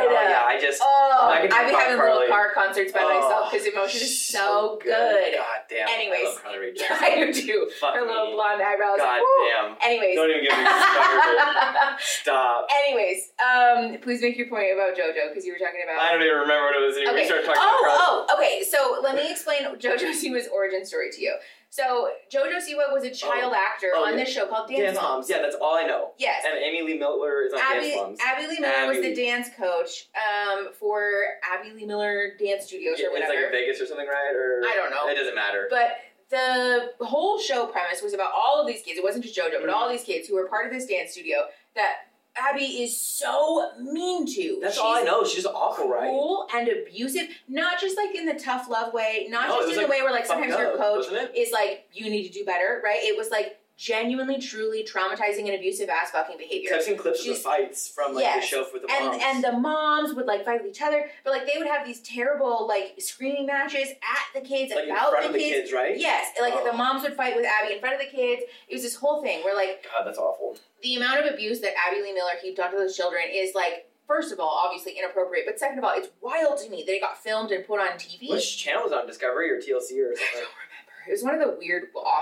I'd be having little car concerts by myself because Emotion is so good. God damn. Anyways, I love Carly Rae Jepsen. I do too. Her little blonde eyebrows. God damn. Anyways, don't even get me started. Stop. Anyways, please make your point about JoJo because you were talking about. I don't even remember what it was anymore. We started talking about okay. So let me explain JoJo Siwa's origin story to you. So, JoJo Siwa was a child actor on this show called Dance Moms. Yeah, that's all I know. Yes. And Amy Lee Miller is on Dance Moms. Abby Lee Miller was the dance coach for Abby Lee Miller Dance Studios or whatever. It's like in Vegas or something, right? Or I don't know. It doesn't matter. But the whole show premise was about all of these kids. It wasn't just JoJo, but all these kids who were part of this dance studio that Abby is so mean to. That's all I know. She's awful, right? Cruel and abusive. Not just like in the tough love way. Not just in the way where like sometimes your coach is like, you need to do better, right? It was like genuinely, truly traumatizing and abusive ass fucking behavior. I've seen clips of the fights from like the show with the moms. And the moms would like fight with each other, but like they would have these terrible like screaming matches at the kids, like about in front the of the kids, right? Yes. Like the moms would fight with Abby in front of the kids. It was this whole thing where like God, that's awful. The amount of abuse that Abby Lee Miller heaped onto those children is like, first of all, obviously inappropriate, but second of all, it's wild to me that it got filmed and put on TV. Which channel was on? Discovery or TLC or something? I don't remember. It was one of the weird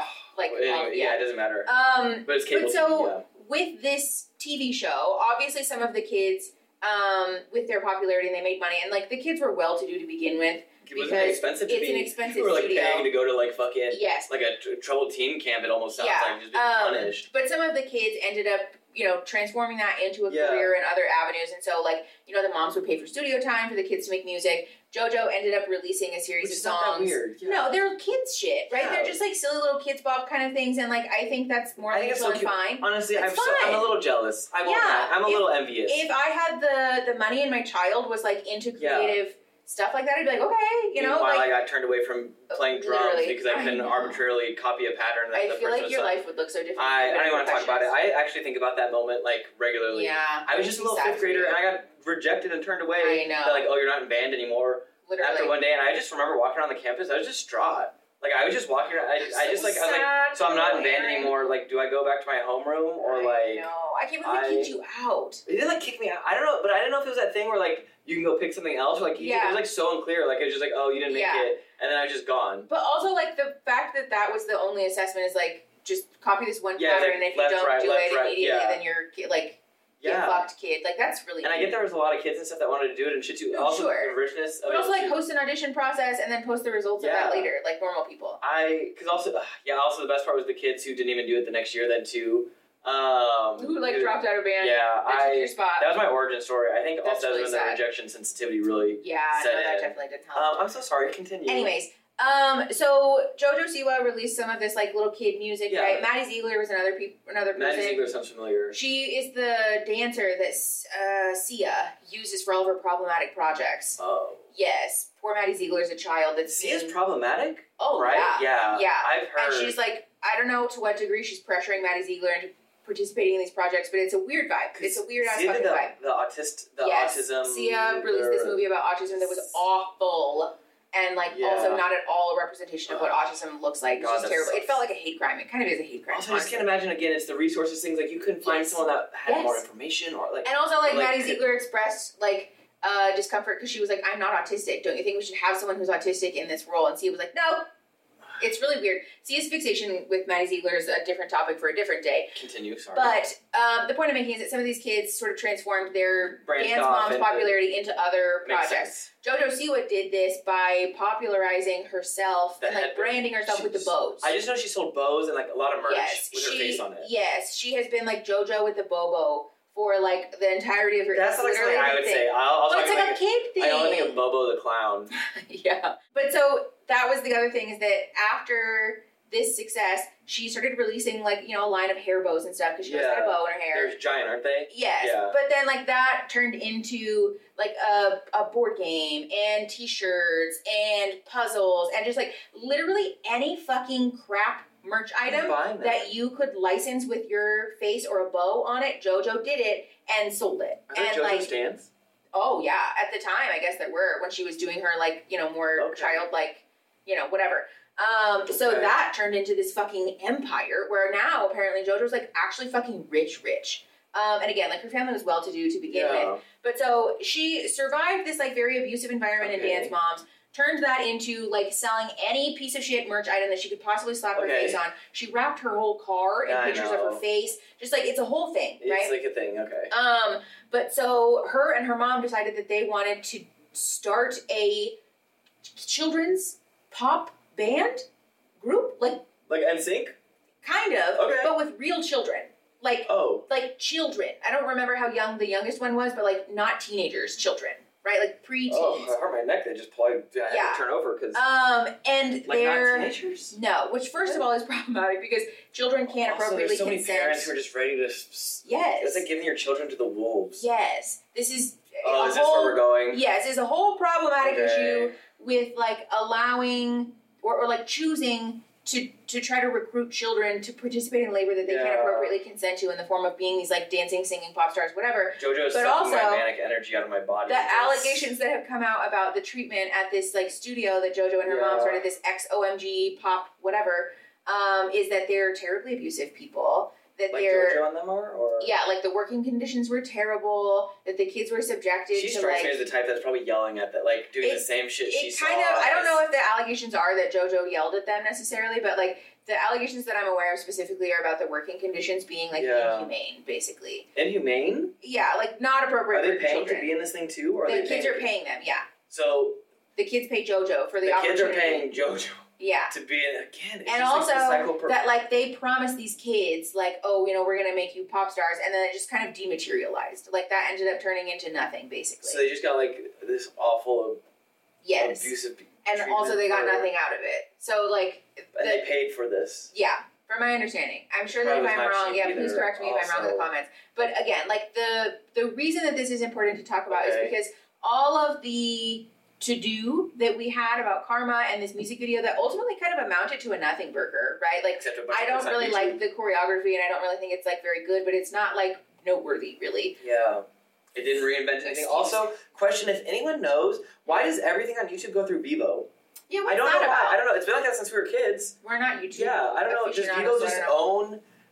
it doesn't matter. But it's cable TV, with this TV show, obviously some of the kids, with their popularity, and they made money, and like the kids were well-to-do to begin with. Because it's expensive studio. You were like paying to go to like fucking like a troubled teen camp. It almost sounds like just being punished. But some of the kids ended up, transforming that into a career in other avenues, and so like the moms would pay for studio time for the kids to make music. JoJo ended up releasing a series of songs. Not that weird. Yeah. No, they're kids shit, right? Yeah. They're just like silly little kids bop kind of things, and like I think that's more than fine. Honestly, I'm a little jealous. I won't lie. I'm a little envious. If I had the money and my child was like into creative stuff like that, I'd be like, okay, Meanwhile, I got turned away from playing drums because I couldn't arbitrarily copy a pattern. That I feel like your life would look so different. I don't even want to talk about it. I actually think about that moment like regularly. Yeah. I was just a little fifth grader and I got rejected and turned away. I know. They're like, oh, you're not in band anymore. Literally. After one day, and I just remember walking around the campus, I was distraught. Like, I was just walking around, I was like, so I'm not in band anymore. Like, do I go back to my homeroom or like... No, I can't believe they kicked you out. They didn't kick me out. I don't know, but I didn't know if it was that thing where you can go pick something else. Or, it was so unclear. It was just oh, you didn't make it, and then I was just gone. But also the fact that was the only assessment is just copy this one pattern, and if you don't do it immediately, then you're get fucked, kid. That's really. And I get there was a lot of kids and stuff that wanted to do it and shit too. Also, the richness of it. But also host an audition process and then post the results of that later, like normal people. Also the best part was the kids who didn't even do it the next year then too. Who dropped out of band? Yeah, took your spot. That was my origin story. I think that's also really when the rejection sensitivity really that definitely didn't help. I'm so sorry. Continue. Anyways. So JoJo Siwa released some of this little kid music, right? Maddie Ziegler was another person. Maddie Ziegler sounds familiar. She is the dancer that Sia uses for all of her problematic projects. Oh. Yes. Poor Maddie Ziegler is a child that's Sia's problematic? Oh, right? Yeah. I've heard. And she's I don't know to what degree she's pressuring Maddie Ziegler into participating in these projects, but it's a weird vibe. It's a weird ass fucking vibe. The autism. Sia released this movie about autism that was awful. And also not at all a representation of what autism looks like. It's just terrible. It felt like a hate crime. It kind of is a hate crime. Also, I just can't imagine again. It's the resources things you couldn't find someone that had more information or And also Maddie Ziegler expressed discomfort because she was I'm not autistic. Don't you think we should have someone who's autistic in this role? And Sia was no. It's really weird. Sia's fixation with Maddie Ziegler is a different topic for a different day. Continue, sorry. But the point I'm making is that some of these kids sort of transformed their dance mom's popularity into other projects. JoJo Siwa did this by popularizing herself and branding herself with the bows. I just know she sold bows and a lot of merch with her face on it. Yes, she has been JoJo with the Bobo for the entirety of her. That's something I would say. But it's a kid thing. I only think of Bobo the clown. Yeah, but so that was the other thing is that after this success, she started releasing a line of hair bows and stuff because she always had a bow in her hair. They're giant, aren't they? Yes. Yeah. But then that turned into a board game and T-shirts and puzzles and just literally any fucking crap merch item that you could license with your face or a bow on it. JoJo did it and sold it. Are there JoJo stands? Oh yeah, at the time I guess there were when she was doing her more childlike, whatever. So that turned into this fucking empire where now apparently JoJo's actually fucking rich. And again, her family was well-to-do to begin with. But so she survived this very abusive environment in Dance Moms, turned that into selling any piece of shit merch item that she could possibly slap her face on. She wrapped her whole car in pictures of her face. Just it's a whole thing, right? It's a thing, okay. But so her and her mom decided that they wanted to start a children's pop band group, like NSYNC, kind of, but with real children, like children. I don't remember how young the youngest one was, but not teenagers, children, right? Preteens. Oh, I hurt my neck. They just probably had to turn over because. And they're not teenagers. No, which first of all is problematic because children can't appropriately consent. There's so many parents who are just ready to. Yes. It's giving your children to the wolves. Yes, this is. Oh, is this where we're going? Yes, it's a whole problematic issue with allowing. Or choosing to try to recruit children to participate in labor that they can't appropriately consent to in the form of being these dancing, singing pop stars, whatever. JoJo's sucking my manic energy out of my body. The allegations that have come out about the treatment at this studio that JoJo and her mom started, this XOMG pop whatever, is that they're terribly abusive people. That JoJo and them are? Or? Yeah, the working conditions were terrible, that the kids were subjected to She strikes me as the type that's probably yelling at that, doing the same shit she saw. I don't know if the allegations are that JoJo yelled at them necessarily, but the allegations that I'm aware of specifically are about the working conditions being inhumane, basically. Inhumane? Yeah, not appropriate for children. Are they paying to be in this thing too? Or the kids are paying them, yeah. So... The kids pay JoJo for the opportunity. The kids are paying JoJo. Yeah. To be again. And also that they promised these kids we're gonna make you pop stars, and then it just kind of dematerialized. That ended up turning into nothing basically. So they just got this awful abusive and also they got nothing out of it. So and they paid for this. Yeah. From my understanding. I'm sure that if I'm wrong, please correct me if I'm wrong in the comments. But again, the reason that this is important to talk about is because all of the to-do that we had about Karma and this music video that ultimately kind of amounted to a nothing burger, right? I don't really like the choreography and I don't really think it's very good, but it's not noteworthy, really. Yeah. It didn't reinvent anything. Also, question if anyone knows, why does everything on YouTube go through Vevo? Yeah, what's that about? I don't know. It's been like that since we were kids. We're not YouTube. Yeah, I don't know. Does Vevo just own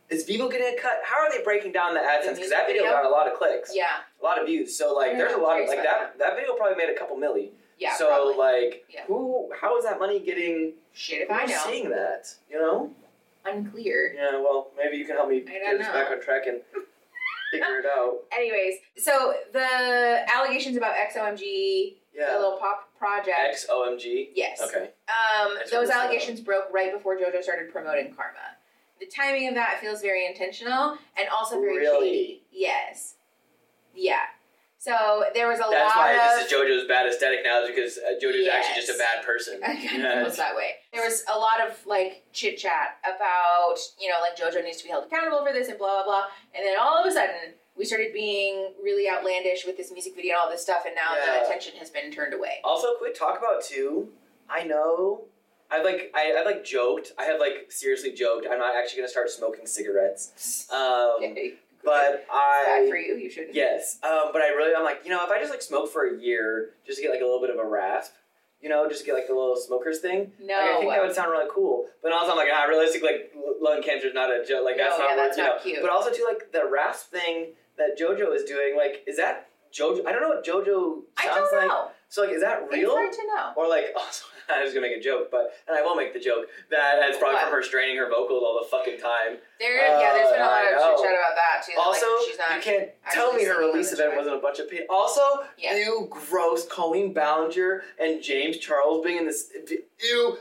is Vivo getting a cut? How are they breaking down the AdSense? Because that video got a lot of clicks. Yeah. A lot of views. So, like, there's a lot of, like, that video probably made a couple milli. Yeah, so, probably. like, how is that money getting... Shit if I know. Seeing that, you know? Unclear. Yeah, well, maybe you can help me get us back on track and figure it out. Anyways, so the allegations about XOMG, the little pop project. XOMG? Yes. Okay. Those allegations broke right before JoJo started promoting Karma. The timing of that feels very intentional and also very shady. Yes. Yeah. So there was a lot of... That's why this is JoJo's bad aesthetic now, is because JoJo's actually just a bad person. I kind of feels that way. There was a lot of, like, chit-chat about, you know, like, JoJo needs to be held accountable for this and blah, blah, blah. And then all of a sudden, we started being really outlandish with this music video and all this stuff, and now the attention has been turned away. Also, can we talk about, too, I know... I've joked. I have, like, seriously joked. I'm not actually going to start smoking cigarettes. But it's bad for you. You shouldn't. Yes. But I'm like, you know, if I just, like, smoke for a year just to get, like, a little bit of a rasp, you know, just to get, like, the little smoker's thing. No. Like, I think that would sound really cool. But also I'm like, realistically, like, lung cancer is not a joke. Like, that's that's not cute. But also, too, like, the rasp thing that JoJo is doing, like, is that JoJo? I don't know what JoJo sounds like. I don't know. So, like, is that real? It's hard to know. Or, like, also, I was going to make a joke, and I won't make the joke, that it's probably from her straining her vocals all the fucking time. There's been a lot of chit-chat about that, too. Also, like, she's not you can't tell me her release event wasn't a bunch of people. Also, ew, gross, Colleen Ballinger and James Charles being in this, ew.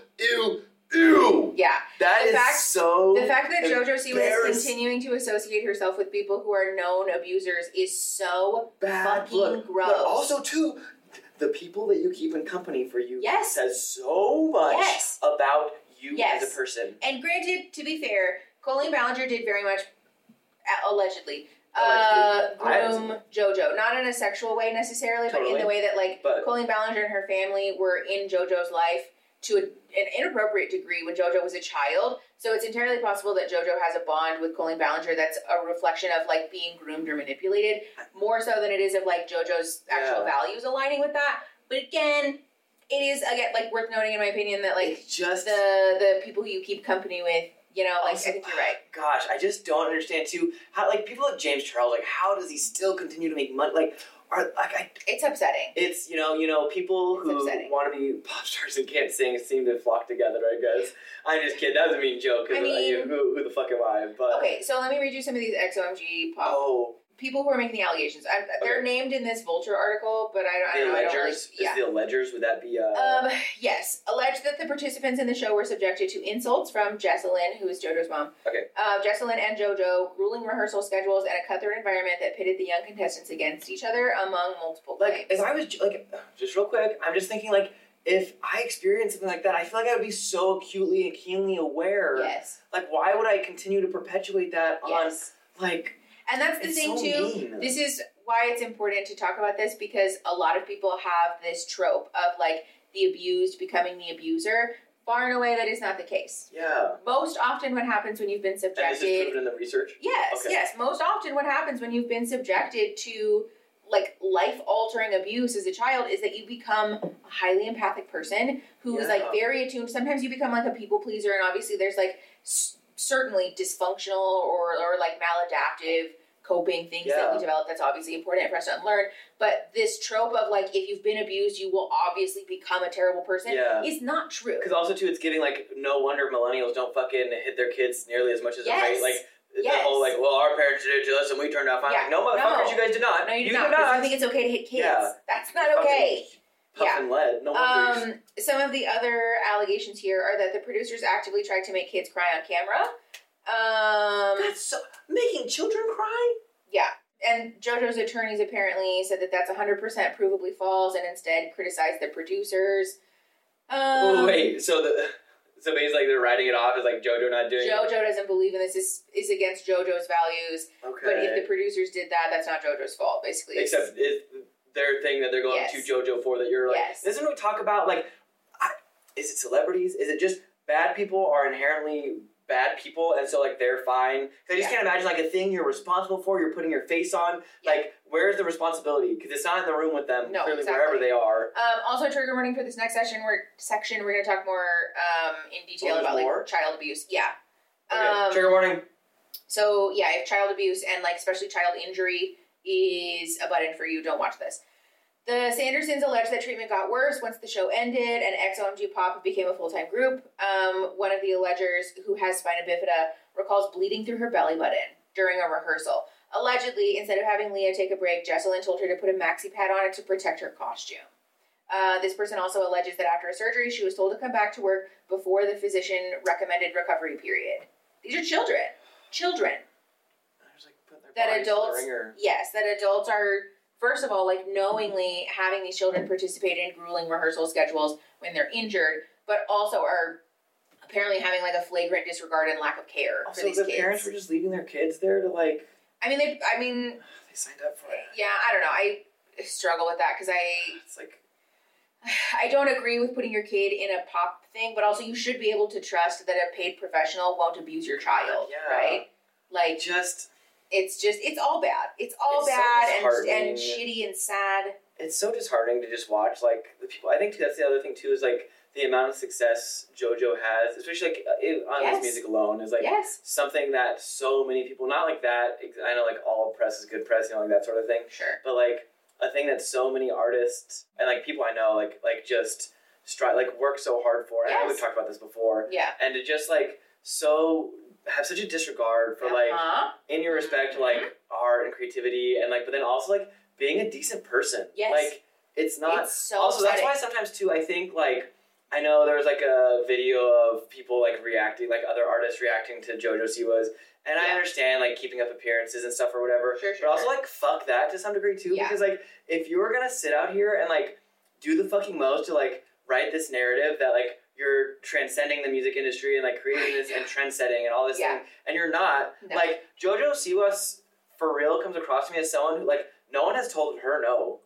Yeah. The fact that JoJo Siwa is continuing to associate herself with people who are known abusers is so fucking gross. But also, too, the people that you keep in company for you says so much about you as a person. And granted, to be fair, Colleen Ballinger did very much, allegedly groom JoJo. Not in a sexual way necessarily, but in the way that, like, Colleen Ballinger and her family were in JoJo's life to an inappropriate degree when JoJo was a child. So it's entirely possible that JoJo has a bond with Colleen Ballinger that's a reflection of, like, being groomed or manipulated, more so than it is of, like, JoJo's actual values aligning with that. But again, it is, again, like, worth noting, in my opinion, that, like, just the people you keep company with, you know, like, also, I think you're right. Gosh, I just don't understand, too, how, like, people like James Charles, like, how does he still continue to make money? Like, it's upsetting. It's, you know, people who want to be pop stars and can't sing seem to flock together, I guess. I'm just kidding. That was a mean joke. Who the fuck am I? But okay, so let me read you some of these XOMG pop people who are making the allegations. They're named in this Vulture article, but I don't know. Is the allegers, would that be... Yes. Alleged that the participants in the show were subjected to insults from Jessalyn, who is JoJo's mom. Okay. Jessalyn and JoJo, grueling rehearsal schedules, and a cutthroat environment that pitted the young contestants against each other, among multiple claims. Like, if I was... Like, just real quick, I'm just thinking, like, if I experienced something like that, I feel like I would be so acutely and keenly aware. Yes. Like, why would I continue to perpetuate that on, like... And that's the thing, too. Mean. This is why it's important to talk about this, because a lot of people have this trope of, like, the abused becoming the abuser. Far and away, that is not the case. Yeah. Most often what happens when you've been subjected... And this is proven in the research? Yes, yes. Most often what happens when you've been subjected to, like, life-altering abuse as a child is that you become a highly empathic person who is, like, very attuned. Sometimes you become, like, a people-pleaser, and obviously there's, like... certainly dysfunctional or like maladaptive coping things that we develop. That's obviously important for us to unlearn. But this trope of, like, if you've been abused, you will obviously become a terrible person is not true. Because also, too, it's giving, like, no wonder millennials don't fucking hit their kids nearly as much as their mates. Like, the whole, like, well, our parents did it to us and we turned out fine. Like, no, motherfuckers, you guys did not. No, you did not. Because you think it's okay to hit kids. Yeah. That's not okay. Puffin lead. No wonder. Some of the other allegations here are that the producers actively tried to make kids cry on camera. That's making children cry? Yeah. And JoJo's attorneys apparently said that that's 100% provably false and instead criticized the producers. Wait, so basically, like, they're writing it off as, like, JoJo not doing it? JoJo doesn't believe in this. Is against JoJo's values. Okay. But if the producers did that, that's not JoJo's fault, basically. Except it's their thing that they're going to JoJo for, that you're like... Yes. This is when we talk about, like, is it celebrities? Is it just bad people are inherently... bad people, and so, like, they're fine. Because I just can't imagine, like, a thing you're responsible for, you're putting your face on. Like, where's the responsibility? Because it's not in the room with them, clearly, wherever they are. Also, trigger warning for this next section, we're going to talk more in detail about, like, child abuse. Yeah. Okay. Trigger warning. So, yeah, if child abuse and, like, especially child injury is a button for you, don't watch this. The Sandersons allege that treatment got worse once the show ended and XOMG Pop became a full-time group. One of the allegers, who has spina bifida, recalls bleeding through her belly button during a rehearsal. Allegedly, instead of having Leah take a break, Jesselyn told her to put a maxi pad on it to protect her costume. This person also alleges that after a surgery, she was told to come back to work before the physician recommended recovery period. These are children. Children. That adults, yes, that adults are, first of all, like, knowingly having these children participate in grueling rehearsal schedules when they're injured, but also are apparently having, like, a flagrant disregard and lack of care for these kids. So the parents were just leaving their kids there to, like... they signed up for it. Yeah, I don't know. I struggle with that because it's like... I don't agree with putting your kid in a pop thing, but also you should be able to trust that a paid professional won't abuse your child, right? Like... It's all bad. It's bad so and shitty and sad. It's so disheartening to just watch, like, the people. I think that's the other thing, too, is, like, the amount of success JoJo has, especially, like, on this music alone, is, like, something that so many people, not like that, I know, like, all press is good press, like, that sort of thing. Sure. But, like, a thing that so many artists, and, like, people I know, like just work so hard for. I know we've talked about this before. Yeah. And to just, like, have such a disregard for, like, in your respect to, like, art and creativity, and, like, but then also, like, being a decent person. Yes. Like, it's not... It's so also, upsetting. that's why sometimes, too, I think, like, I know there was, like, a video of people, like, reacting, like, other artists reacting to JoJo Siwa's, and I understand, like, keeping up appearances and stuff or whatever, but also, like, fuck that to some degree, too, because, like, if you were gonna sit out here and, like, do the fucking most to, like, write this narrative that, like, you're transcending the music industry and, like, creating this and trend setting and all this thing, and you're not. No. Like, JoJo Siwa, for real, comes across to me as someone who, like, no one has told her no.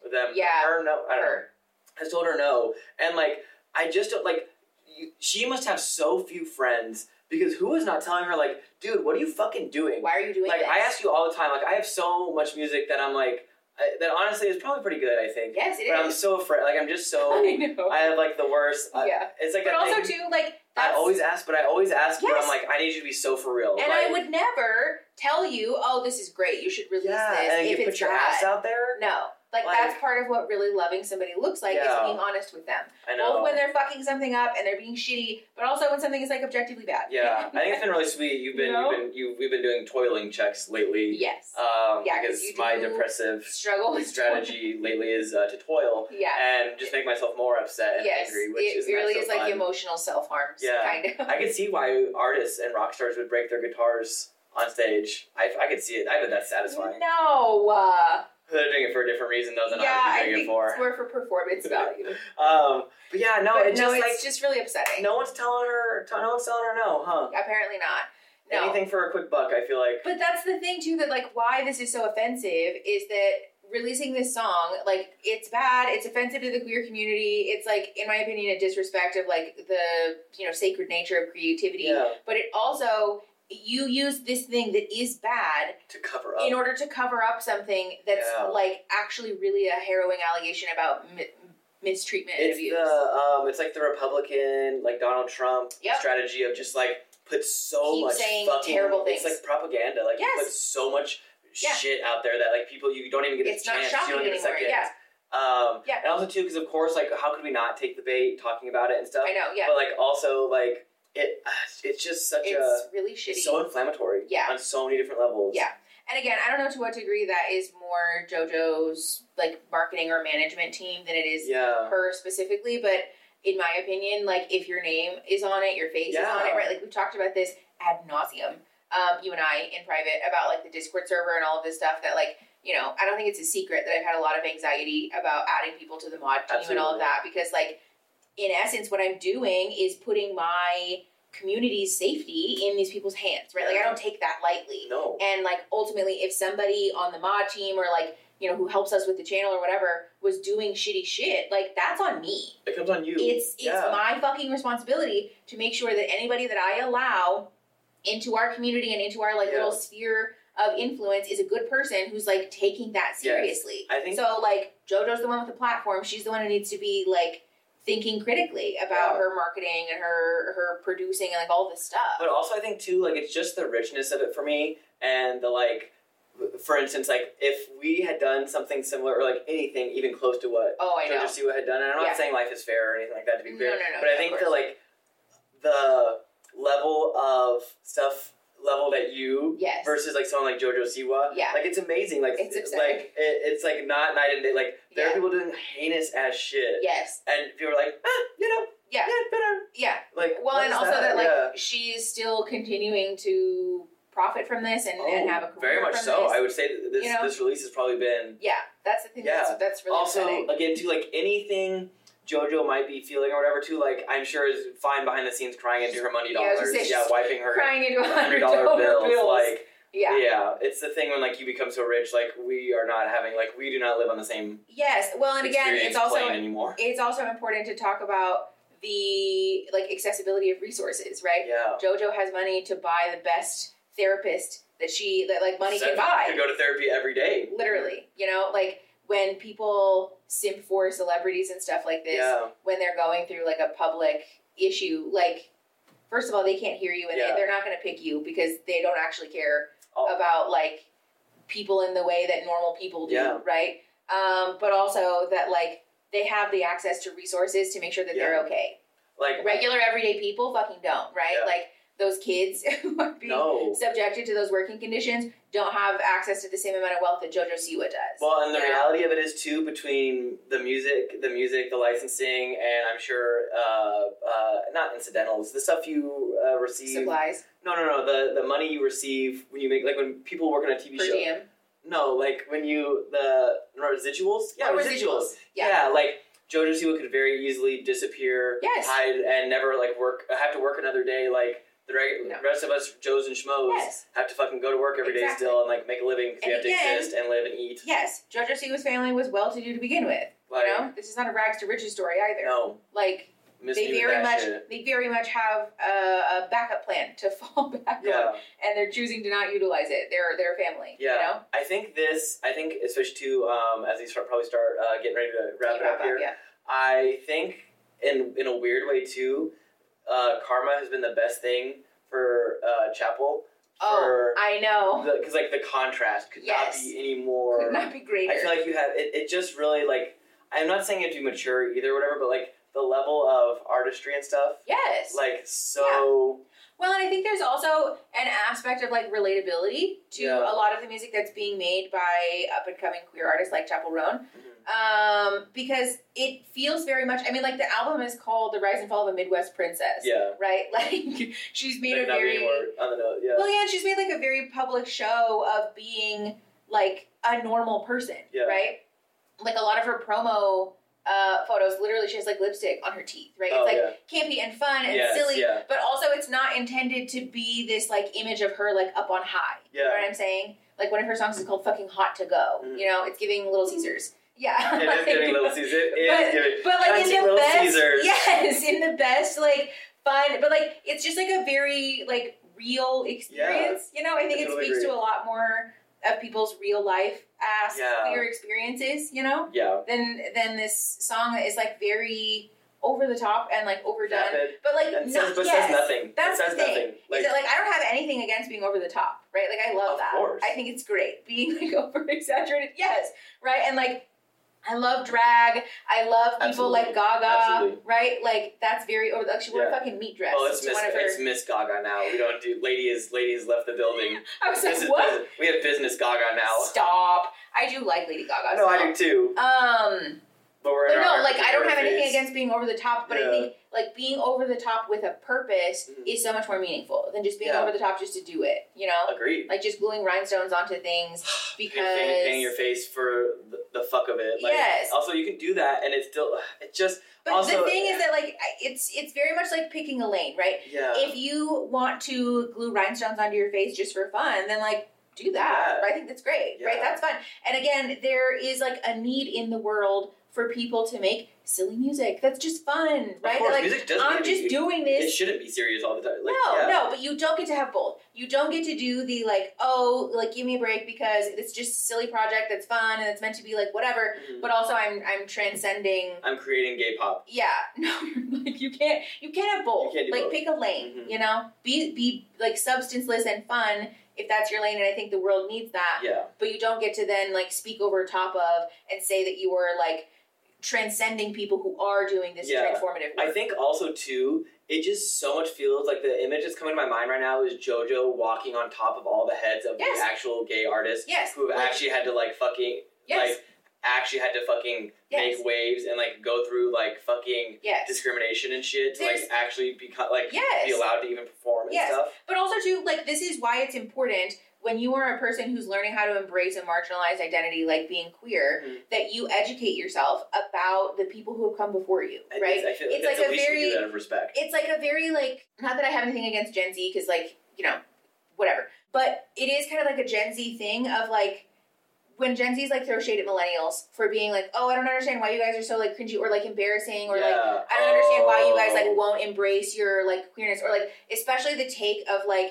Has told her no. And, like, I just don't, like, she must have so few friends, because who is not telling her, like, dude, what are you fucking doing? Why are you doing this? Like, I ask you all the time, like, I have so much music that I'm, like, that honestly is probably pretty good, I think. Yes, it is. But I'm so afraid. Like, I'm just so... I know. I have, like, the worst... It's like but also, too, like... I always ask you, I'm like, I need you to be so for real. And like, I would never tell you, oh, this is great, you should release this and if you it's put your ass out there? No. Like, that's part of what really loving somebody looks like, is being honest with them. I know. Both when they're fucking something up and they're being shitty, but also when something is, like, objectively bad. Yeah. I think it's been really sweet. We've been doing toiling checks lately. Yes. Because my depressive strategy lately is to toil. Yeah. And just make myself more upset and angry, which is really so is fun. Like emotional self-harm. Yeah. Kind of. I could see why artists and rock stars would break their guitars on stage. I could see it. I bet that's satisfying. No. They're doing it for a different reason, though, than I would be doing it for. It's more for performance value. But yeah, no, it's just really upsetting. No one's telling her no, huh? Apparently not. No. Anything for a quick buck, I feel like. But that's the thing, too, that, like, why this is so offensive is that releasing this song, like, it's bad, it's offensive to the queer community, it's, like, in my opinion, a disrespect of, like, the, sacred nature of creativity. Yeah. But it also... You use this thing that is bad to cover up, in order to cover up something that's like actually really a harrowing allegation about mistreatment and abuse. It's like the Republican, like Donald Trump strategy of just like put so much fucking terrible things. It's like propaganda. Like you put so much shit out there that like people you don't even get a chance. It's not shocking anymore. And also too, because of course, like how could we not take the bait talking about it and stuff? I know. Yeah. But like also like. It's just it's really shitty. It's so inflammatory. On so many different levels. Yeah. And again, I don't know to what degree that is more JoJo's like marketing or management team than it is her specifically. But in my opinion, like if your name is on it, your face is on it, right? Like we've talked about this ad nauseum, you and I in private about like the Discord server and all of this stuff that like, I don't think it's a secret that I've had a lot of anxiety about adding people to the mod team and all of that because like, in essence, what I'm doing is putting my community's safety in these people's hands, right? Like, I don't take that lightly. No. And, like, ultimately, if somebody on the mod team or, like, who helps us with the channel or whatever was doing shitty shit, like, that's on me. It comes on you. It's my fucking responsibility to make sure that anybody that I allow into our community and into our, like, little sphere of influence is a good person who's, like, taking that seriously. Yes. I think so, like, JoJo's the one with the platform. She's the one who needs to be, like, thinking critically about her marketing and her producing and like all this stuff. But also I think too, like it's just the richness of it for me, and the like, for instance, like if we had done something similar or like anything even close to what JoJo Siwa had done, and I'm not saying Life is Fair or anything like that to be clear, but I think that like the level of stuff leveled at you versus like someone like JoJo Siwa, like it's amazing. Like it's like not night and day. Like there are people doing heinous ass shit. Yes, and people are like, you know, better. Like well, and also that like she's still continuing to profit from this and have a career very much from so. this. I would say that this release has probably been that's the thing. That's really also exciting. Again too, like anything JoJo might be feeling or whatever too, like I'm sure is fine behind the scenes crying into her money dollars, wiping her crying into $100 bills. Like it's the thing when like you become so rich, like we are not having, like we do not live on the same well, and again it's also anymore. It's also important to talk about the like accessibility of resources, right? JoJo has money to buy the best therapist that like money can buy. Could go to therapy every day. Literally, you know, like when people simp for celebrities and stuff like this, when they're going through like a public issue, like first of all, they can't hear you and they're not going to pick you because they don't actually care about like people in the way that normal people do, right? But also that like they have the access to resources to make sure that they're okay. Like regular everyday people fucking don't, right? Like those kids who are being subjected to those working conditions don't have access to the same amount of wealth that JoJo Siwa does. Well, and the reality of it is too, between the music, the licensing, and I'm sure not incidentals, the stuff you receive. Supplies. No. The money you receive when you make, like when people work on a TV show. Per diem. No, like when you residuals. Yeah, residuals. Yeah, like JoJo Siwa could very easily disappear, hide, and never like have to work another day, like. The rest of us, Joes and Schmoes, have to fucking go to work every day still and like make a living because we have to exist and live and eat. Yes, JoJo Siwa's family was well-to-do to begin with. Like, you know, this is not a rags to riches story either. No, like they very much have a backup plan to fall back on, and they're choosing to not utilize it. Their family. Yeah, you know? I think especially too as we start getting ready to wrap it up here. I think in a weird way too. Karma has been the best thing for Chapel. I know. Because like the contrast could not be any more. Could not be greater. I feel like you have it just really like. I'm not saying you have to be mature either, or whatever, but like the level of artistry and stuff. Yes. Like so. Well, and I think there's also an aspect of like relatability to a lot of the music that's being made by up and coming queer artists like Chapel Roan. Because it feels very much, I mean, like the album is called The Rise and Fall of a Midwest Princess. Yeah. Right? Like she's made like, a very, on the note, well, yeah, she's made like a very public show of being like a normal person. Yeah. Right? Like a lot of her promo photos, literally she has like lipstick on her teeth, right? It's like campy and fun and silly, but also it's not intended to be this like image of her like up on high. Yeah. You know what I'm saying? Like one of her songs is called Fucking Hot to Go. Mm-hmm. You know, it's giving Little Caesars. Yeah. It is giving Little Caesars. But like in the best, Caesars. yes, in the best like fun, but like it's just like a very like real experience. You know, I think it speaks to a lot more of people's real life queer experiences, you know? Yeah. Then this song is like very over the top and like overdone. But like says nothing. That's the thing. Nothing. Like, is that like I don't have anything against being over the top, right? Like I love that. Course. I think it's great. Being like over exaggerated. Yes. Right? And like I love drag. I love people like Gaga, right? Like that's very over. Like she wore a fucking meat dress. Oh, it's Miss Gaga now. We don't do. Lady has left the building. I was like, what? We have business Gaga now. Stop. I do like Lady Gaga. No, I do too. But I don't have anything against being over the top, but I think like being over the top with a purpose is so much more meaningful than just being over the top just to do it, you know? Agreed. Like just gluing rhinestones onto things because... painting your face for the fuck of it. Like, yes. Also, you can do that and it's still... It just... But also, the thing is that like it's very much like picking a lane, right? Yeah. If you want to glue rhinestones onto your face just for fun, then like do that. I think that's great, right? That's fun. And again, there is like a need in the world for people to make silly music that's just fun, right? Of course, like, music does I'm just doing this. It shouldn't be serious all the time. Like, No, but you don't get to have both. You don't get to do the give me a break because it's just a silly project that's fun and it's meant to be like whatever. Mm-hmm. But also, I'm transcending. I'm creating gay pop. Yeah, no, like you can't have both. You can't do both. Pick a lane. Mm-hmm. You know, be like substanceless and fun. If that's your lane, and I think the world needs that. Yeah. But you don't get to then speak over top of and say that you are transcending people who are doing this transformative work. I think also too, it just so much feels like the image that's coming to my mind right now is JoJo walking on top of all the heads of the actual gay artists who have actually had to make waves and go through discrimination and shit to actually become be allowed to even perform and stuff. But also too, this is why it's important when you are a person who's learning how to embrace a marginalized identity, like being queer, that you educate yourself about the people who have come before you, right? I feel it's a very out of respect. It's a very not that I have anything against Gen Z because whatever, but it is kind of a Gen Z thing of when Gen Z's throw shade at millennials for being oh, I don't understand why you guys are so cringy or embarrassing or I don't understand why you guys won't embrace your queerness or especially the take of why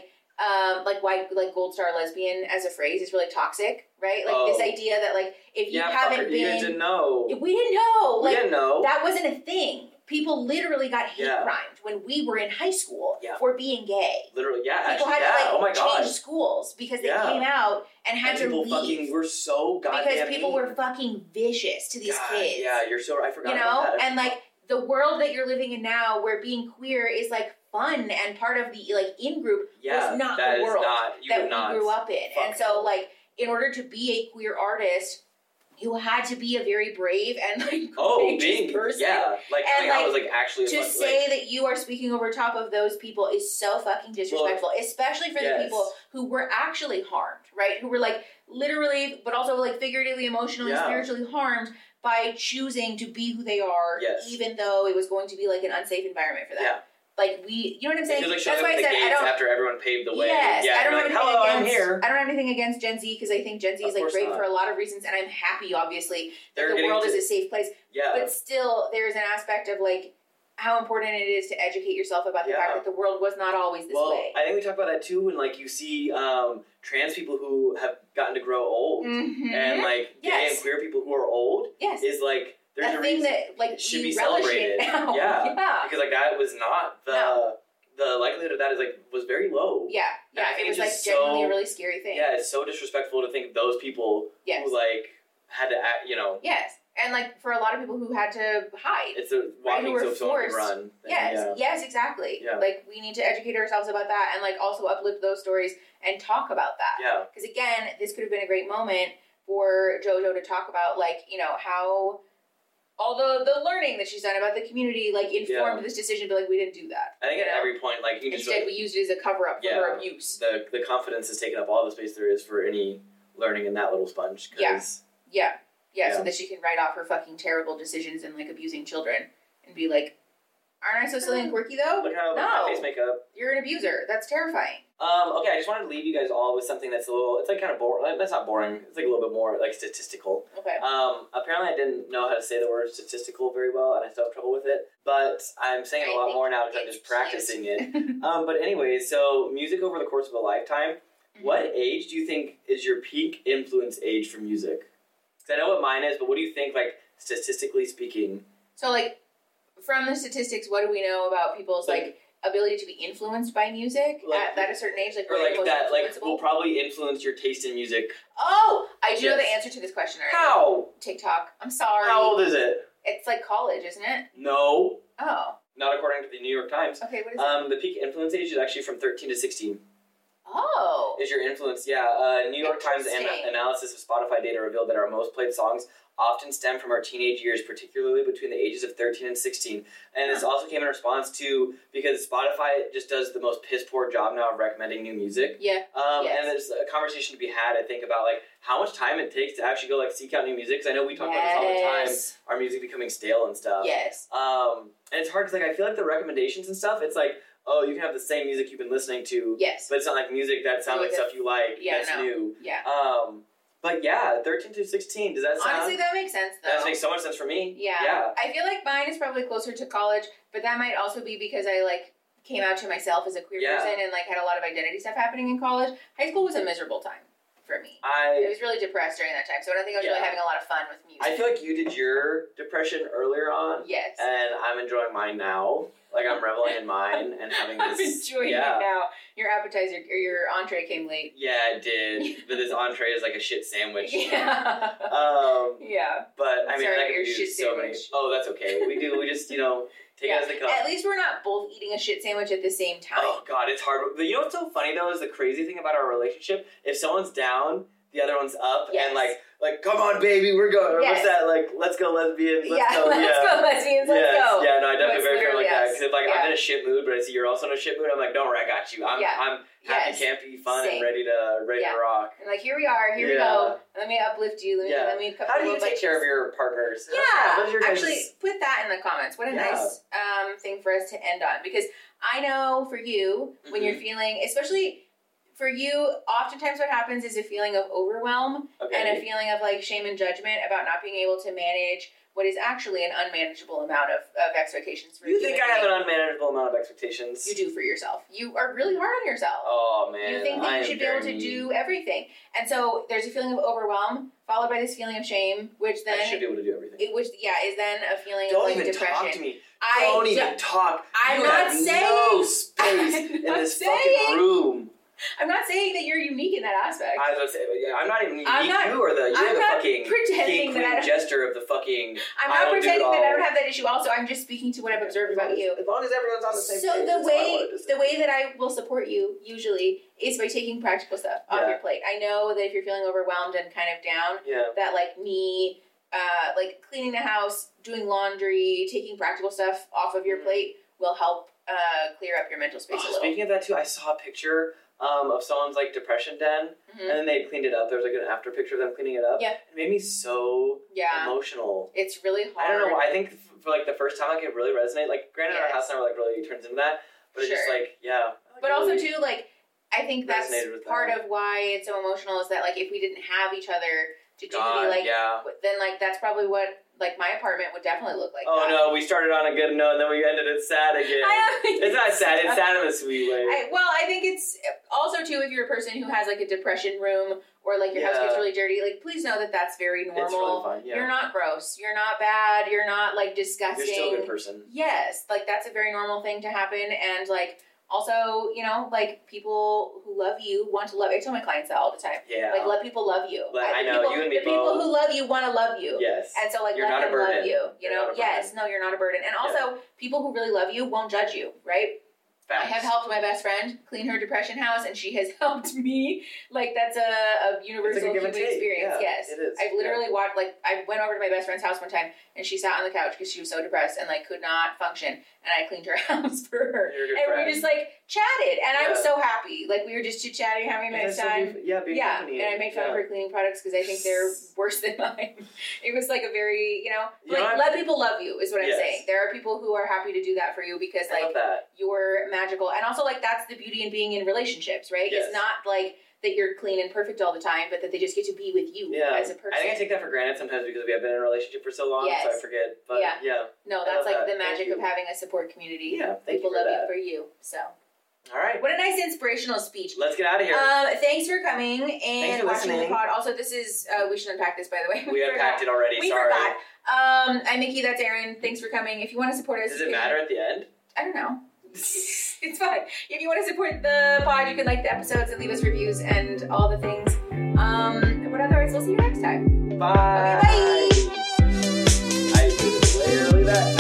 gold star lesbian as a phrase is really toxic, right? This idea that if you haven't been, you didn't know. We didn't know. We didn't know. That wasn't a thing. People literally got hate crimed when we were in high school for being gay. Literally, People had to change schools because they came out and had to leave. Fucking were so goddamn because people were fucking vicious to these kids. Yeah, you're so. I forgot about that. And the world that you're living in now, where being queer is fun and part of the in group was not the world that we grew up in. And so in order to be a queer artist, you had to be a very brave and courageous person. Yeah, coming out was actually to say that you are speaking over top of those people is so fucking disrespectful, especially for the people who were actually harmed, right? Who were literally, but also figuratively, emotionally, spiritually harmed by choosing to be who they are, even though it was going to be an unsafe environment for them. Yeah. You know what I'm saying? That's why I said I don't. After everyone paved the way. Yes, I don't have anything against. I'm here. I don't have anything against Gen Z because I think Gen Z is great for a lot of reasons, and I'm happy, obviously, that the world is a safe place. Yeah. But still, there's an aspect of how important it is to educate yourself about the fact that the world was not always this way. I think we talk about that too when you see trans people who have gotten to grow old, and gay and queer people who are old. Yes. Is there's a thing that should be celebrated. Now. Yeah. Because that was not the likelihood of that was very low. Yeah. Yeah. I think it was genuinely a really scary thing. Yeah, it's so disrespectful to think those people who had to act, Yes. And for a lot of people who had to hide. It's a walking so someone can run thing. Yes, exactly. Yeah. We need to educate ourselves about that and also uplift those stories and talk about that. Yeah. Because again, this could have been a great moment for JoJo to talk about how all the learning that she's done about the community informed this decision, but we didn't do that. I think at every point you can instead we used it as a cover up for her abuse. The confidence has taken up all the space there is for any learning in that little sponge. Yeah, so that she can write off her fucking terrible decisions and abusing children and be aren't I so silly and quirky though? Look how my face makeup. You're an abuser. That's terrifying. Okay, I just wanted to leave you guys all with something that's a little, it's kind of boring. That's not boring. It's a little bit more statistical. Okay. Apparently I didn't know how to say the word statistical very well and I still have trouble with it. But I'm saying it a lot more now because I'm just practicing it. But anyway, so music over the course of a lifetime. What age do you think is your peak influence age for music? Because I know what mine is, but what do you think, statistically speaking? So, from the statistics, what do we know about people's, ability to be influenced by music at a certain age? Or, that, will probably influence your taste in music. Oh! I do know the answer to this question already. How? TikTok. I'm sorry. How old is it? It's college, isn't it? No. Oh. Not according to the New York Times. Okay, what is it? The peak influence age is actually from 13 to 16. Oh. Is your influence, New York Times analysis of Spotify data revealed that our most played songs often stem from our teenage years, particularly between the ages of 13 and 16. And this also came in response to, because Spotify just does the most piss-poor job now of recommending new music. Yeah. And there's a conversation to be had, I think, about, how much time it takes to actually go, seek out new music. Because I know we talk about this all the time, our music becoming stale and stuff. Yes. And it's hard because, I feel the recommendations and stuff, it's oh, you can have the same music you've been listening to. Yes. But it's not music that sounds like stuff you like that's new. Yeah. But yeah, 13 to 16. Does that sound? Honestly, that makes sense, though. That makes so much sense for me. Yeah. I feel like mine is probably closer to college, but that might also be because I, like, came out to myself as a queer person and, like, had a lot of identity stuff happening in college. High school was a miserable time for me. I was really depressed during that time, so I don't think I was really having a lot of fun with music. I feel like you did your depression earlier on. Yes. And I'm enjoying mine now. Like, I'm reveling in mine and having this... I'm enjoying it now. Your appetizer, or your entree came late. Yeah, it did. But this entree is like a shit sandwich. Yeah. But, I mean, I can do so many... Oh, that's okay. We just, you know... Take it as they come. At least we're not both eating a shit sandwich at the same time. Oh, God, it's hard. But you know what's so funny, though, is the crazy thing about our relationship? If someone's down, the other one's up, and, like, come on, baby, we're going. What's that? Like, let's go, lesbians. Let's go, lesbians. Let's go. Yeah, no, I definitely very feel like that. Because if, like, I'm in a shit mood, but I see you're also in a shit mood, I'm like, don't worry, I got you. I'm happy, campy, fun, and ready to rock. And, like, here we are. Here we go. Let me uplift you. Let me How do you take care of your partners? Actually, put that in the comments. What a nice thing for us to end on. Because I know for you, when you're feeling, especially... For you, oftentimes what happens is a feeling of overwhelm and a feeling of like shame and judgment about not being able to manage what is actually an unmanageable amount of expectations for you. You think I have an unmanageable amount of expectations? You do for yourself. You are really hard on yourself. Oh, man. You think that you should be able to do everything. And so there's a feeling of overwhelm followed by this feeling of shame, which then... I should be able to do everything. Which, is then a feeling of like depression. Don't even talk to me. Don't even talk. I'm not saying... no space in this fucking room. I'm not saying that you're unique in that aspect. I was going to say, I'm not even unique. You're the fucking king, queen, jester of the fucking... I'm not pretending that I don't have that issue also. I'm just speaking to what I've observed about you. As long as everyone's on the same page. So the way that I will support you, usually, is by taking practical stuff off your plate. I know that if you're feeling overwhelmed and kind of down, that like me... like cleaning the house, doing laundry, taking practical stuff off of your plate will help clear up your mental space a little. Speaking of that too, I saw a picture of someone's like depression den, and then they cleaned it up. There was like an after picture of them cleaning it up. Yeah, it made me so emotional. It's really hard. I don't know. I think for like the first time, like it really resonated. Like, granted, our house never like really turns into that, but it's just like But also too, like I think that's part of why it's so emotional is that like if we didn't have each other to do then like that's probably what like my apartment would definitely look like. Oh no, we started on a good note and then we ended it sad again. It's not sad, it's sad in a sweet way. I think it's also too if you're a person who has like a depression room or like your house gets really dirty, like please know that that's very normal. It's really fine, You're not gross, you're not bad, you're not like disgusting. You're still a good person. Yes, like that's a very normal thing to happen and like also, you know, like, people who love you want to love you. I tell my clients that all the time. Yeah. Like, let people love you. I know, you and me both. The people who love you want to love you. Yes. And so, like, let them love you. You know? Yes. No, you're not a burden. And also, people who really love you won't judge you, right? Facts. I have helped my best friend clean her depression house, and she has helped me. Like, that's a universal human experience. Yeah, yes. It is. I've literally watched, like, I went over to my best friend's house one time, and she sat on the couch because she was so depressed and, like, could not function. And I cleaned her house for her. And we just, like, chatted. And I was so happy. Like, we were just chit-chatting, having a nice time. Being company. And I made fun of her cleaning products because I think they're worse than mine. It was, like, a very, let people love you is what I'm saying. There are people who are happy to do that for you because, like, you're magical. And also, like, that's the beauty in being in relationships, right? Yes. It's not, like, that you're clean and perfect all the time, but that they just get to be with you as a person. I think I take that for granted sometimes because we have been in a relationship for so long, so I forget. But no, that's like the magic of having a support community. Yeah, thank people you for love you for you. So, all right, what a nice inspirational speech. Let's get out of here. Thanks for coming and watching the pod. Also, this is we should unpack this, by the way. We unpacked it already. We forgot. I'm Mickey. That's Erin. Thanks for coming. If you want to support us, does it matter at the end? I don't know. It's fine. If you want to support the pod, you can like the episodes and leave us reviews and all the things. But otherwise, we'll see you next time. Bye. Okay, bye. I did it way early that